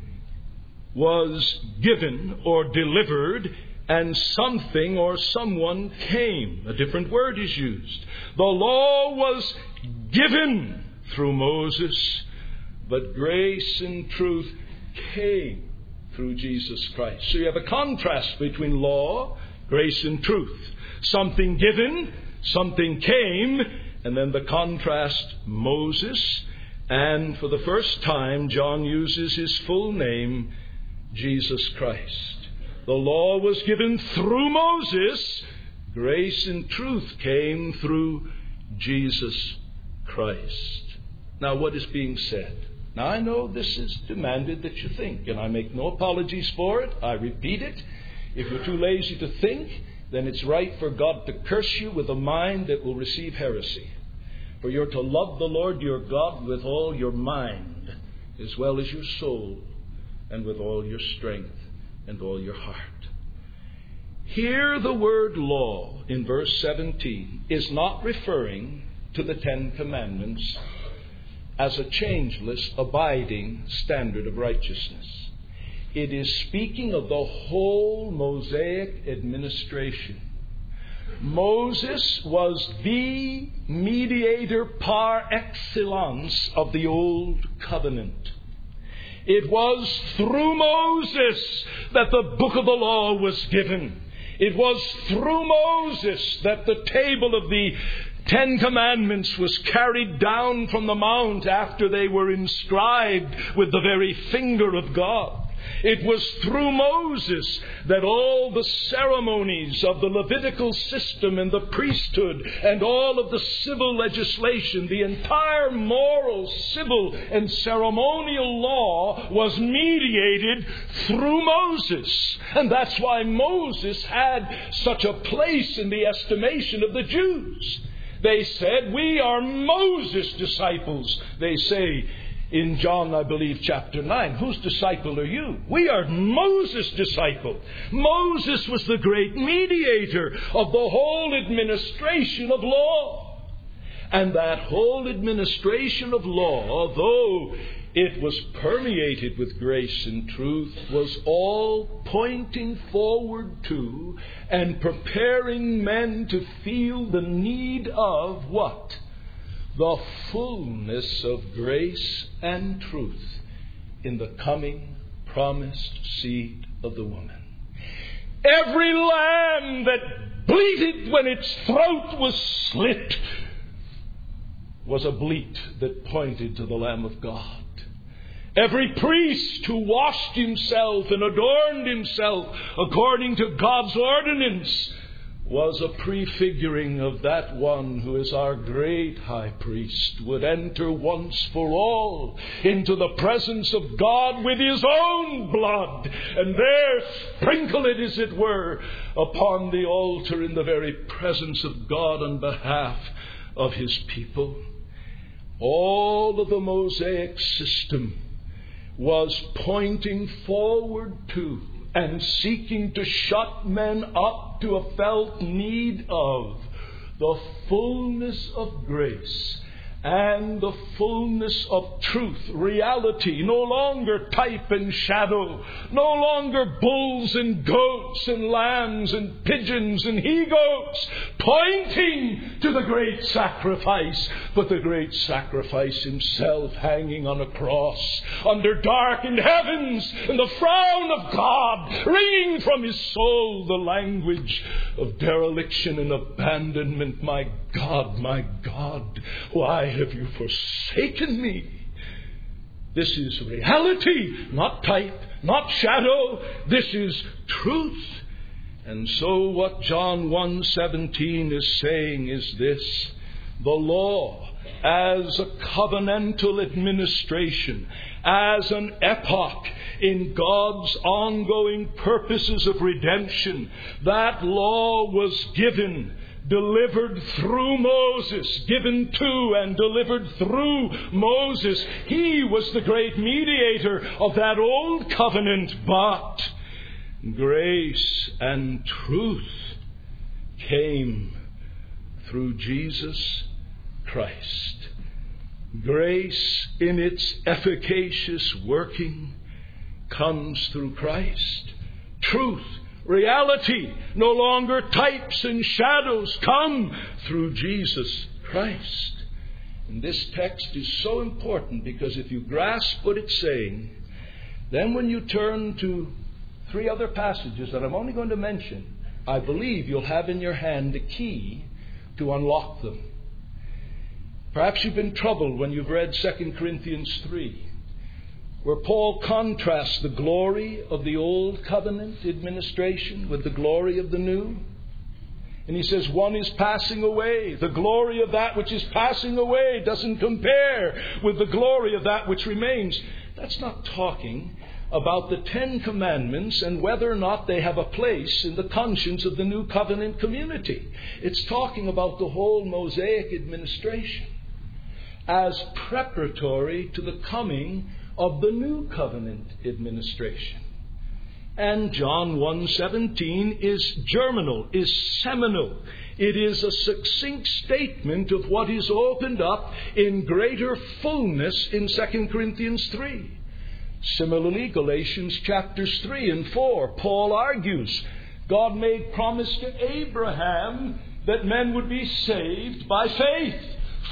was given or delivered and something or someone came. A different word is used. The law was given through Moses, but grace and truth came through Jesus Christ. So you have a contrast between law, grace and truth. Something given, something came, and then the contrast, Moses. And for the first time, John uses his full name, Jesus Christ. The law was given through Moses. Grace and truth came through Jesus Christ. Now, what is being said? Now, I know this is demanded that you think, and I make no apologies for it. I repeat it. If you're too lazy to think, then it's right for God to curse you with a mind that will receive heresy. For you're to love the Lord your God with all your mind, as well as your soul, and with all your strength and all your heart. Here the word law in verse 17 is not referring to the Ten Commandments as a changeless, abiding standard of righteousness. It is speaking of the whole Mosaic administration. Moses was the mediator par excellence of the Old Covenant. It was through Moses that the book of the law was given. It was through Moses that the table of the Ten Commandments was carried down from the mount after they were inscribed with the very finger of God. It was through Moses that all the ceremonies of the Levitical system and the priesthood and all of the civil legislation, the entire moral, civil, and ceremonial law was mediated through Moses. And that's why Moses had such a place in the estimation of the Jews. They said, "We are Moses' disciples," they say in John, I believe, chapter 9. Whose disciple are you? We are Moses' disciple. Moses was the great mediator of the whole administration of law. And that whole administration of law, though it was permeated with grace and truth, was all pointing forward to and preparing men to feel the need of what? The fullness of grace and truth in the coming promised seed of the woman. Every lamb that bleated when its throat was slit was a bleat that pointed to the Lamb of God. Every priest who washed himself and adorned himself according to God's ordinance was a prefiguring of that one who is our great high priest, would enter once for all into the presence of God with his own blood, and there sprinkle it, as it were, upon the altar in the very presence of God on behalf of his people. All of the Mosaic system was pointing forward to and seeking to shut men up to a felt need of the fullness of grace and the fullness of truth, reality, no longer type and shadow, no longer bulls and goats and lambs and pigeons and he-goats, pointing to the great sacrifice, but the great sacrifice himself hanging on a cross under darkened heavens and the frown of God, wringing from his soul the language of dereliction and abandonment. My God, why have you forsaken me? This is reality, not type, not shadow. This is truth. And so what John 1:17 is saying is this: the law as a covenantal administration, as an epoch in God's ongoing purposes of redemption, that law was delivered through Moses, given to and delivered through Moses. He was the great mediator of that old covenant, but grace and truth came through Jesus Christ. Grace in its efficacious working comes through Christ. Truth, reality, no longer types and shadows, come through Jesus Christ. And this text is so important because if you grasp what it's saying, then when you turn to 3 other passages that I'm only going to mention, I believe you'll have in your hand the key to unlock them. Perhaps you've been troubled when you've read 2 Corinthians 3, where Paul contrasts the glory of the old covenant administration with the glory of the new. And he says one is passing away. The glory of that which is passing away doesn't compare with the glory of that which remains. That's not talking about the 10 Commandments and whether or not they have a place in the conscience of the new covenant community. It's talking about the whole Mosaic administration as preparatory to the coming of the new covenant administration. And John 1:17 is germinal, is seminal. It is a succinct statement of what is opened up in greater fullness in 2 Corinthians 3. Similarly, Galatians chapters 3 and 4, Paul argues God made promise to Abraham that men would be saved by faith.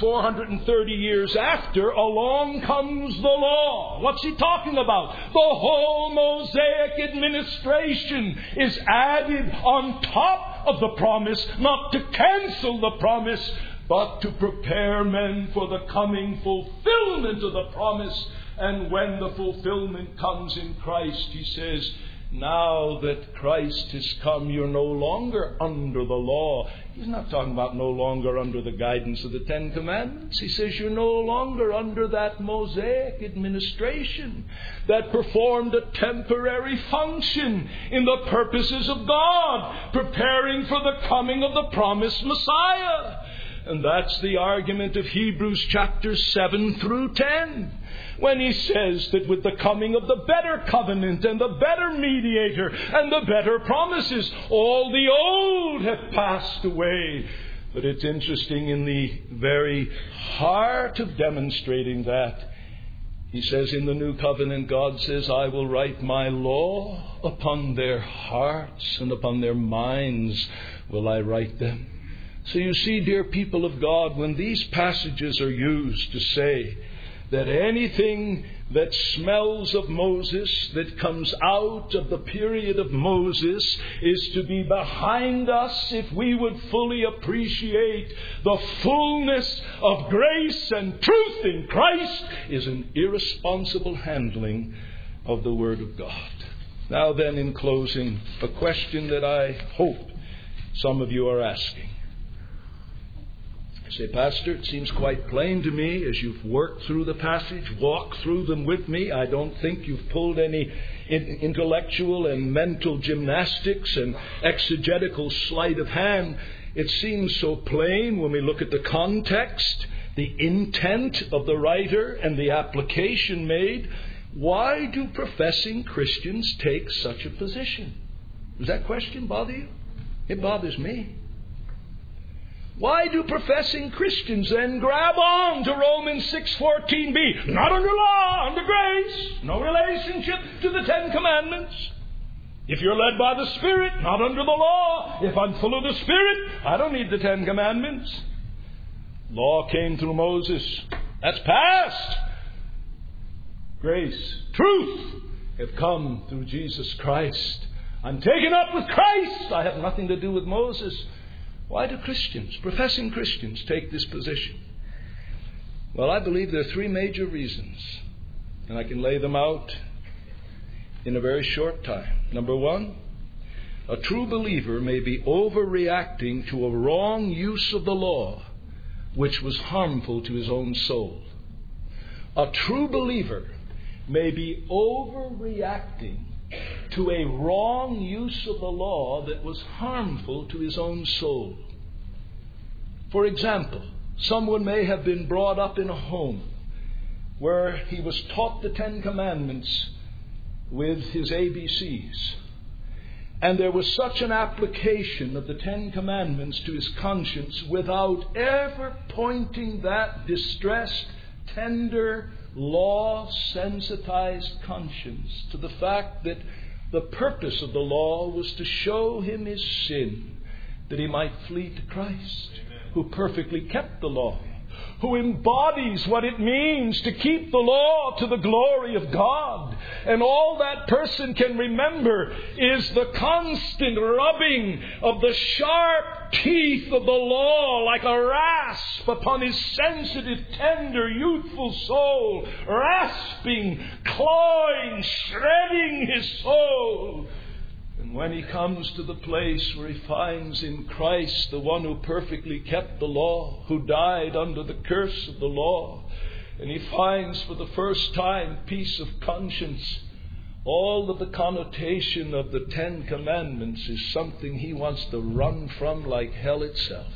430 years after, along comes the law. What's he talking about? The whole Mosaic administration is added on top of the promise, not to cancel the promise, but to prepare men for the coming fulfillment of the promise. And when the fulfillment comes in Christ, he says, now that Christ has come, you're no longer under the law. He's not talking about no longer under the guidance of the 10 Commandments. He says you're no longer under that Mosaic administration that performed a temporary function in the purposes of God, preparing for the coming of the promised Messiah. And that's the argument of Hebrews chapters 7 through 10. When he says that with the coming of the better covenant and the better mediator and the better promises, all the old have passed away. But it's interesting, in the very heart of demonstrating that, he says in the new covenant, God says, I will write my law upon their hearts, and upon their minds will I write them. So you see, dear people of God, when these passages are used to say that anything that smells of Moses, that comes out of the period of Moses, is to be behind us if we would fully appreciate the fullness of grace and truth in Christ, is an irresponsible handling of the Word of God. Now then, in closing, a question that I hope some of you are asking. Say, Pastor, it seems quite plain to me as you've worked through the passage, walked through them with me. I don't think you've pulled any intellectual and mental gymnastics and exegetical sleight of hand. It seems so plain when we look at the context, the intent of the writer, and the application made. Why do professing Christians take such a position? Does that question bother you? It bothers me. Why do professing Christians then grab on to Romans 6:14b? Not under law, under grace. No relationship to the Ten Commandments. If you're led by the Spirit, not under the law. If I'm full of the Spirit, I don't need the Ten Commandments. Law came through Moses. That's past. Grace, truth have come through Jesus Christ. I'm taken up with Christ. I have nothing to do with Moses. Why do Christians, professing Christians, take this position? Well, I believe there are three major reasons, and I can lay them out in a very short time. Number one, a true believer may be overreacting to a wrong use of the law which was harmful to his own soul. A true believer may be overreacting to a wrong use of the law that was harmful to his own soul. For example, someone may have been brought up in a home where he was taught the Ten Commandments with his ABCs. And there was such an application of the Ten Commandments to his conscience without ever pointing that distressed, tender, law-sensitized conscience to the fact that the purpose of the law was to show him his sin, that he might flee to Christ, who perfectly kept the law, who embodies what it means to keep the law to the glory of God. And all that person can remember is the constant rubbing of the sharp teeth of the law like a rasp upon his sensitive, tender, youthful soul, rasping, clawing, shredding his soul. And when he comes to the place where he finds in Christ the one who perfectly kept the law, who died under the curse of the law, and he finds for the first time peace of conscience, all of the connotation of the Ten Commandments is something he wants to run from like hell itself.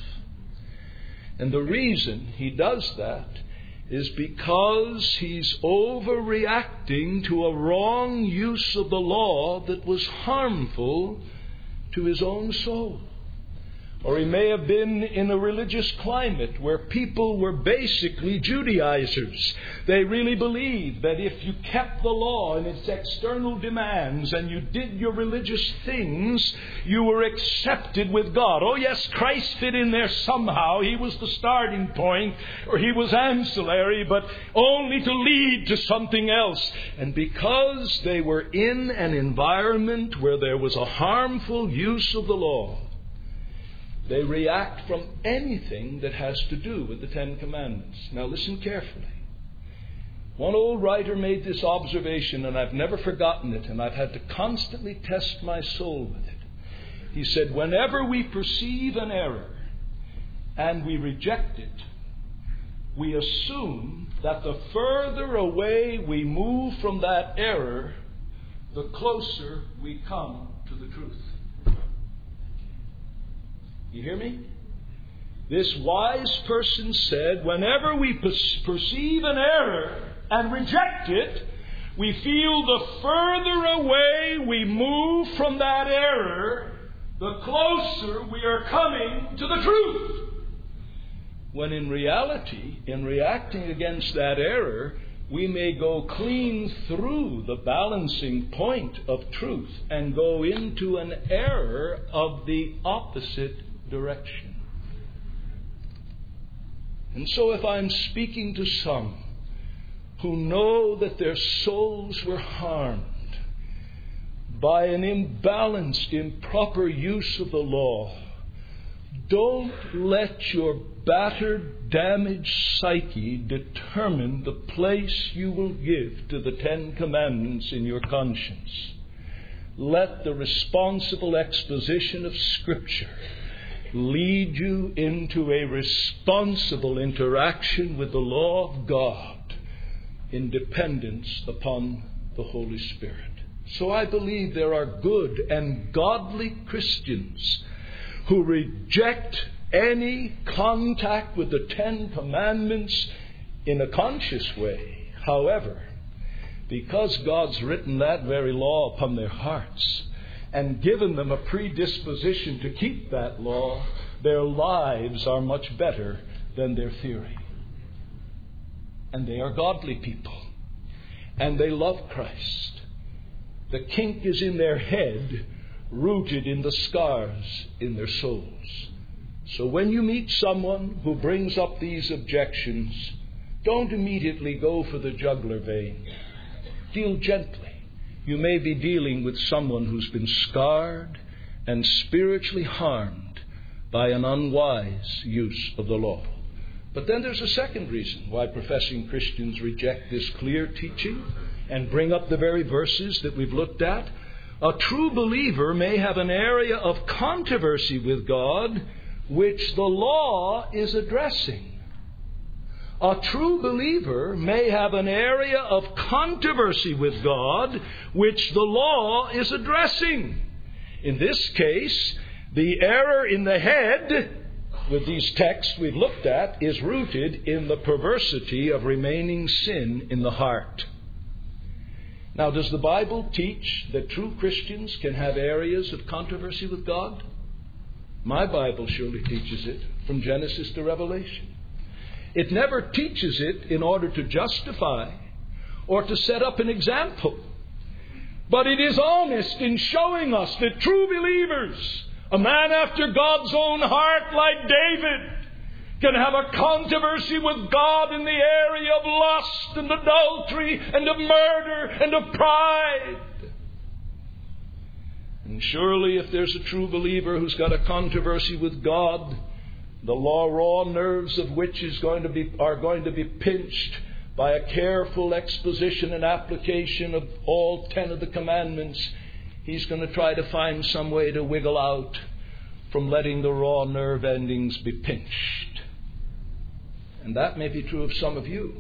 And the reason he does that is because he's overreacting to a wrong use of the law that was harmful to his own soul. Or he may have been in a religious climate where people were basically Judaizers. They really believed that if you kept the law and its external demands and you did your religious things, you were accepted with God. Oh yes, Christ fit in there somehow. He was the starting point, or he was ancillary, but only to lead to something else. And because they were in an environment where there was a harmful use of the law, they react from anything that has to do with the Ten Commandments. Now listen carefully. One old writer made this observation, and I've never forgotten it, and I've had to constantly test my soul with it. He said, whenever we perceive an error and we reject it, we assume that the further away we move from that error, the closer we come to the truth. You hear me? This wise person said, whenever we perceive an error and reject it, we feel the further away we move from that error, the closer we are coming to the truth. When in reality, in reacting against that error, we may go clean through the balancing point of truth and go into an error of the opposite direction. And so if I'm speaking to some who know that their souls were harmed by an imbalanced, improper use of the law, don't let your battered, damaged psyche determine the place you will give to the Ten Commandments in your conscience. Let the responsible exposition of Scripture lead you into a responsible interaction with the law of God in dependence upon the Holy Spirit. So I believe there are good and godly Christians who reject any contact with the Ten Commandments in a conscious way. However, because God's written that very law upon their hearts and given them a predisposition to keep that law, their lives are much better than their theory. And they are godly people. And they love Christ. The kink is in their head, rooted in the scars in their souls. So when you meet someone who brings up these objections, don't immediately go for the jugular vein. Deal gently. You may be dealing with someone who's been scarred and spiritually harmed by an unwise use of the law. But then there's a second reason why professing Christians reject this clear teaching and bring up the very verses that we've looked at. A true believer may have an area of controversy with God which the law is addressing. A true believer may have an area of controversy with God which the law is addressing. In this case, the error in the head with these texts we've looked at is rooted in the perversity of remaining sin in the heart. Now, does the Bible teach that true Christians can have areas of controversy with God? My Bible surely teaches it from Genesis to Revelation. It never teaches it in order to justify or to set up an example. But it is honest in showing us that true believers, a man after God's own heart like David, can have a controversy with God in the area of lust and adultery and of murder and of pride. And surely if there's a true believer who's got a controversy with God, the raw nerves of which are going to be pinched by a careful exposition and application of all 10 of the commandments, he's going to try to find some way to wiggle out from letting the raw nerve endings be pinched. And that may be true of some of you.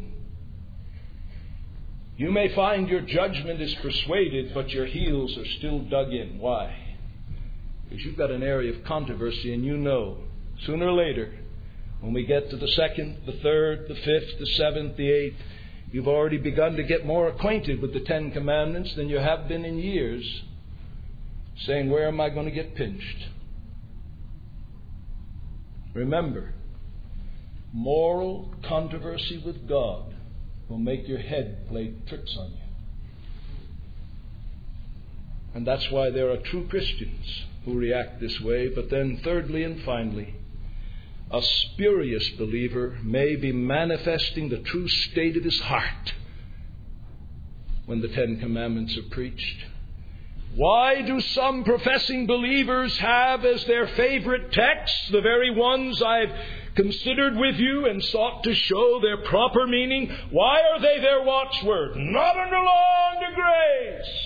You may find your judgment is persuaded, but your heels are still dug in. Why? Because you've got an area of controversy, and you know, sooner or later, when we get to the 2nd, the 3rd, the 5th, the 7th, the 8th, you've already begun to get more acquainted with the 10 Commandments than you have been in years, saying, where am I going to get pinched? Remember, moral controversy with God will make your head play tricks on you. And that's why there are true Christians who react this way. But then thirdly and finally, a spurious believer may be manifesting the true state of his heart when the 10 Commandments are preached. Why do some professing believers have as their favorite texts the very ones I've considered with you and sought to show their proper meaning? Why are they their watchword? Not under law, under grace.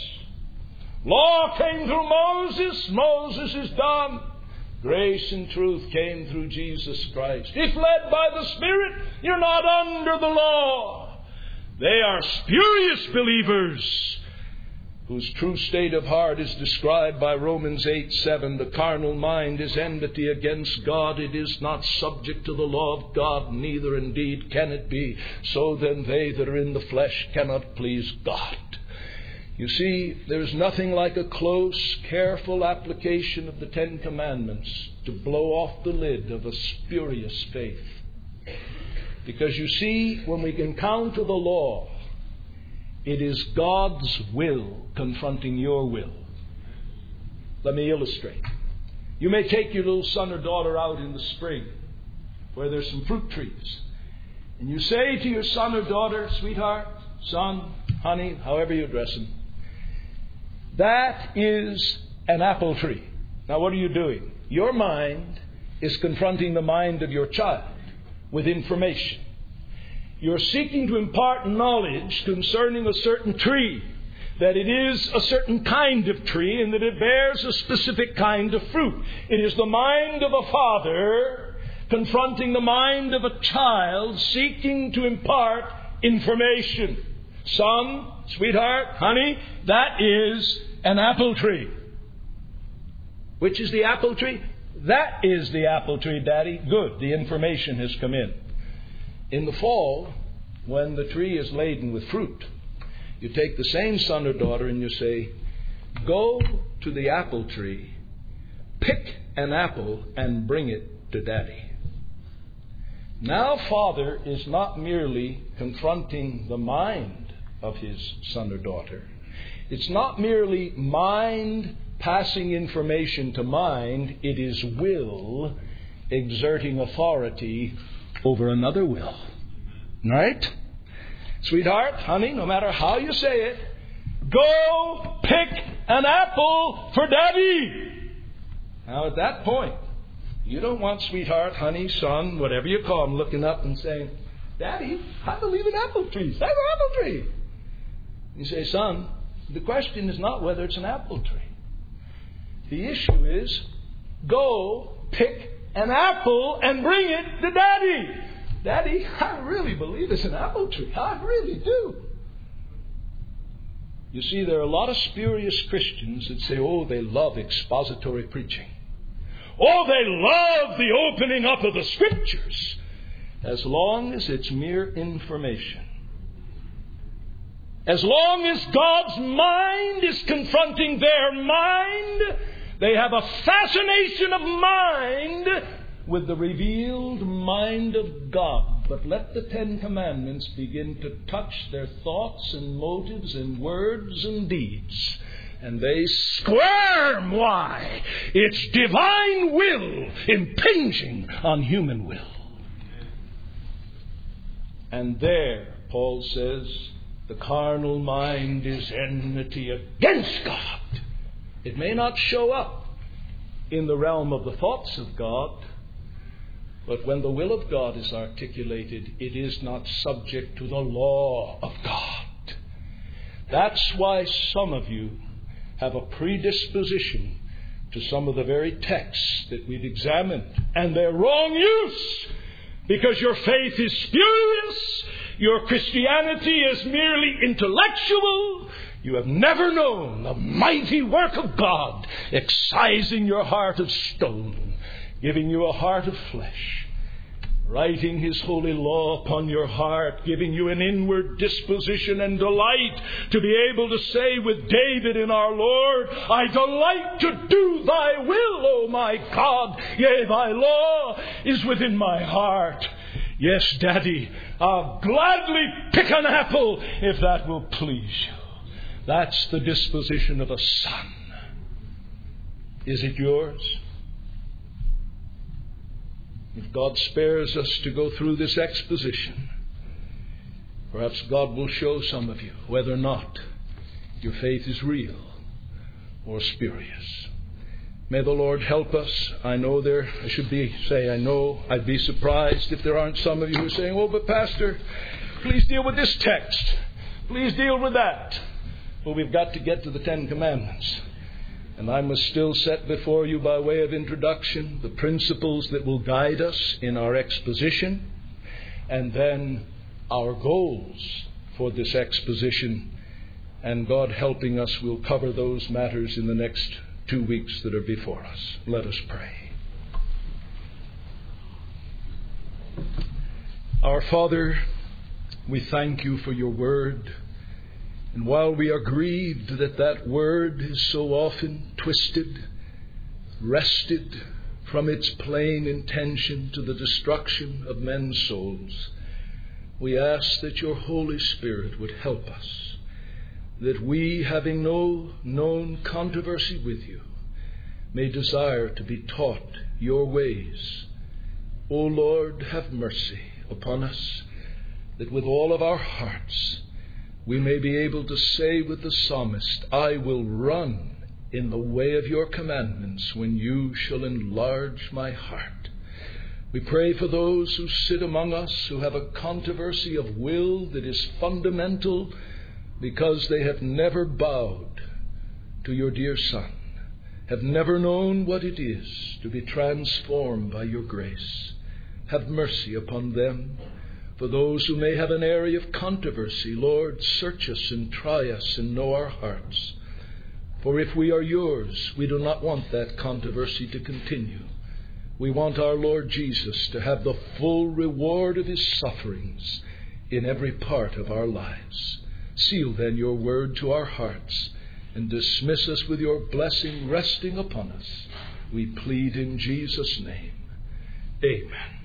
Law came through Moses. Moses is done. Grace and truth came through Jesus Christ. If led by the Spirit, you're not under the law. They are spurious believers whose true state of heart is described by Romans 8:7. The carnal mind is enmity against God. It is not subject to the law of God, neither indeed can it be. So then they that are in the flesh cannot please God. You see, there's nothing like a close, careful application of the 10 Commandments to blow off the lid of a spurious faith. Because you see, when we encounter the law, it is God's will confronting your will. Let me illustrate. You may take your little son or daughter out in the spring where there's some fruit trees. And you say to your son or daughter, sweetheart, son, honey, however you address them, that is an apple tree. Now what are you doing? Your mind is confronting the mind of your child with information. You're seeking to impart knowledge concerning a certain tree, that it is a certain kind of tree and that it bears a specific kind of fruit. It is the mind of a father confronting the mind of a child, seeking to impart information. Son, sweetheart, honey, that is an apple tree. Which is the apple tree? That is the apple tree, Daddy. Good, the information has come in. In the fall, when the tree is laden with fruit, you take the same son or daughter and you say, go to the apple tree, pick an apple and bring it to Daddy. Now, Father is not merely confronting the mind of his son or daughter. It's not merely mind passing information to mind. It is will exerting authority over another will. Right? Sweetheart, honey, no matter how you say it, go pick an apple for Daddy. Now, at that point, you don't want sweetheart, honey, son, whatever you call them, looking up and saying, Daddy, I believe in apple trees. That's an apple tree. You say, son, the question is not whether it's an apple tree. The issue is, go pick an apple and bring it to Daddy. Daddy, I really believe it's an apple tree. I really do. You see, there are a lot of spurious Christians that say, oh, they love expository preaching. Oh, they love the opening up of the Scriptures, as long as it's mere information. As long as God's mind is confronting their mind, they have a fascination of mind with the revealed mind of God. But let the Ten Commandments begin to touch their thoughts and motives and words and deeds, and they squirm. Why? It's divine will impinging on human will. And there, Paul says, the carnal mind is enmity against God. It may not show up in the realm of the thoughts of God, but when the will of God is articulated, it is not subject to the law of God. That's why some of you have a predisposition to some of the very texts that we've examined. And they're wrong use, because your faith is spurious. Your Christianity is merely intellectual. You have never known the mighty work of God, excising your heart of stone, giving you a heart of flesh, writing His holy law upon your heart, giving you an inward disposition and delight to be able to say with David in our Lord, I delight to do Thy will, O my God. Yea, Thy law is within my heart. Yes, Daddy, I'll gladly pick an apple if that will please you. That's the disposition of a son. Is it yours? If God spares us to go through this exposition, perhaps God will show some of you whether or not your faith is real or spurious. May the Lord help us. I know I'd be surprised if there aren't some of you who are saying, oh, but Pastor, please deal with this text. Please deal with that. Well, we've got to get to the Ten Commandments. And I must still set before you, by way of introduction, the principles that will guide us in our exposition, and then our goals for this exposition. And God helping us, we'll cover those matters in the next 2 weeks that are before us. Let us pray. Our Father, we thank you for your word. And while we are grieved that that word is so often twisted, wrested from its plain intention to the destruction of men's souls, we ask that your Holy Spirit would help us, that we, having no known controversy with you, may desire to be taught your ways. O Lord, have mercy upon us, that with all of our hearts we may be able to say with the psalmist, I will run in the way of your commandments when you shall enlarge my heart. We pray for those who sit among us who have a controversy of will that is fundamental because they have never bowed to your dear Son, have never known what it is to be transformed by your grace. Have mercy upon them. For those who may have an area of controversy, Lord, search us and try us and know our hearts. For if we are yours, we do not want that controversy to continue. We want our Lord Jesus to have the full reward of his sufferings in every part of our lives. Seal then your word to our hearts and dismiss us with your blessing resting upon us. We plead in Jesus' name. Amen.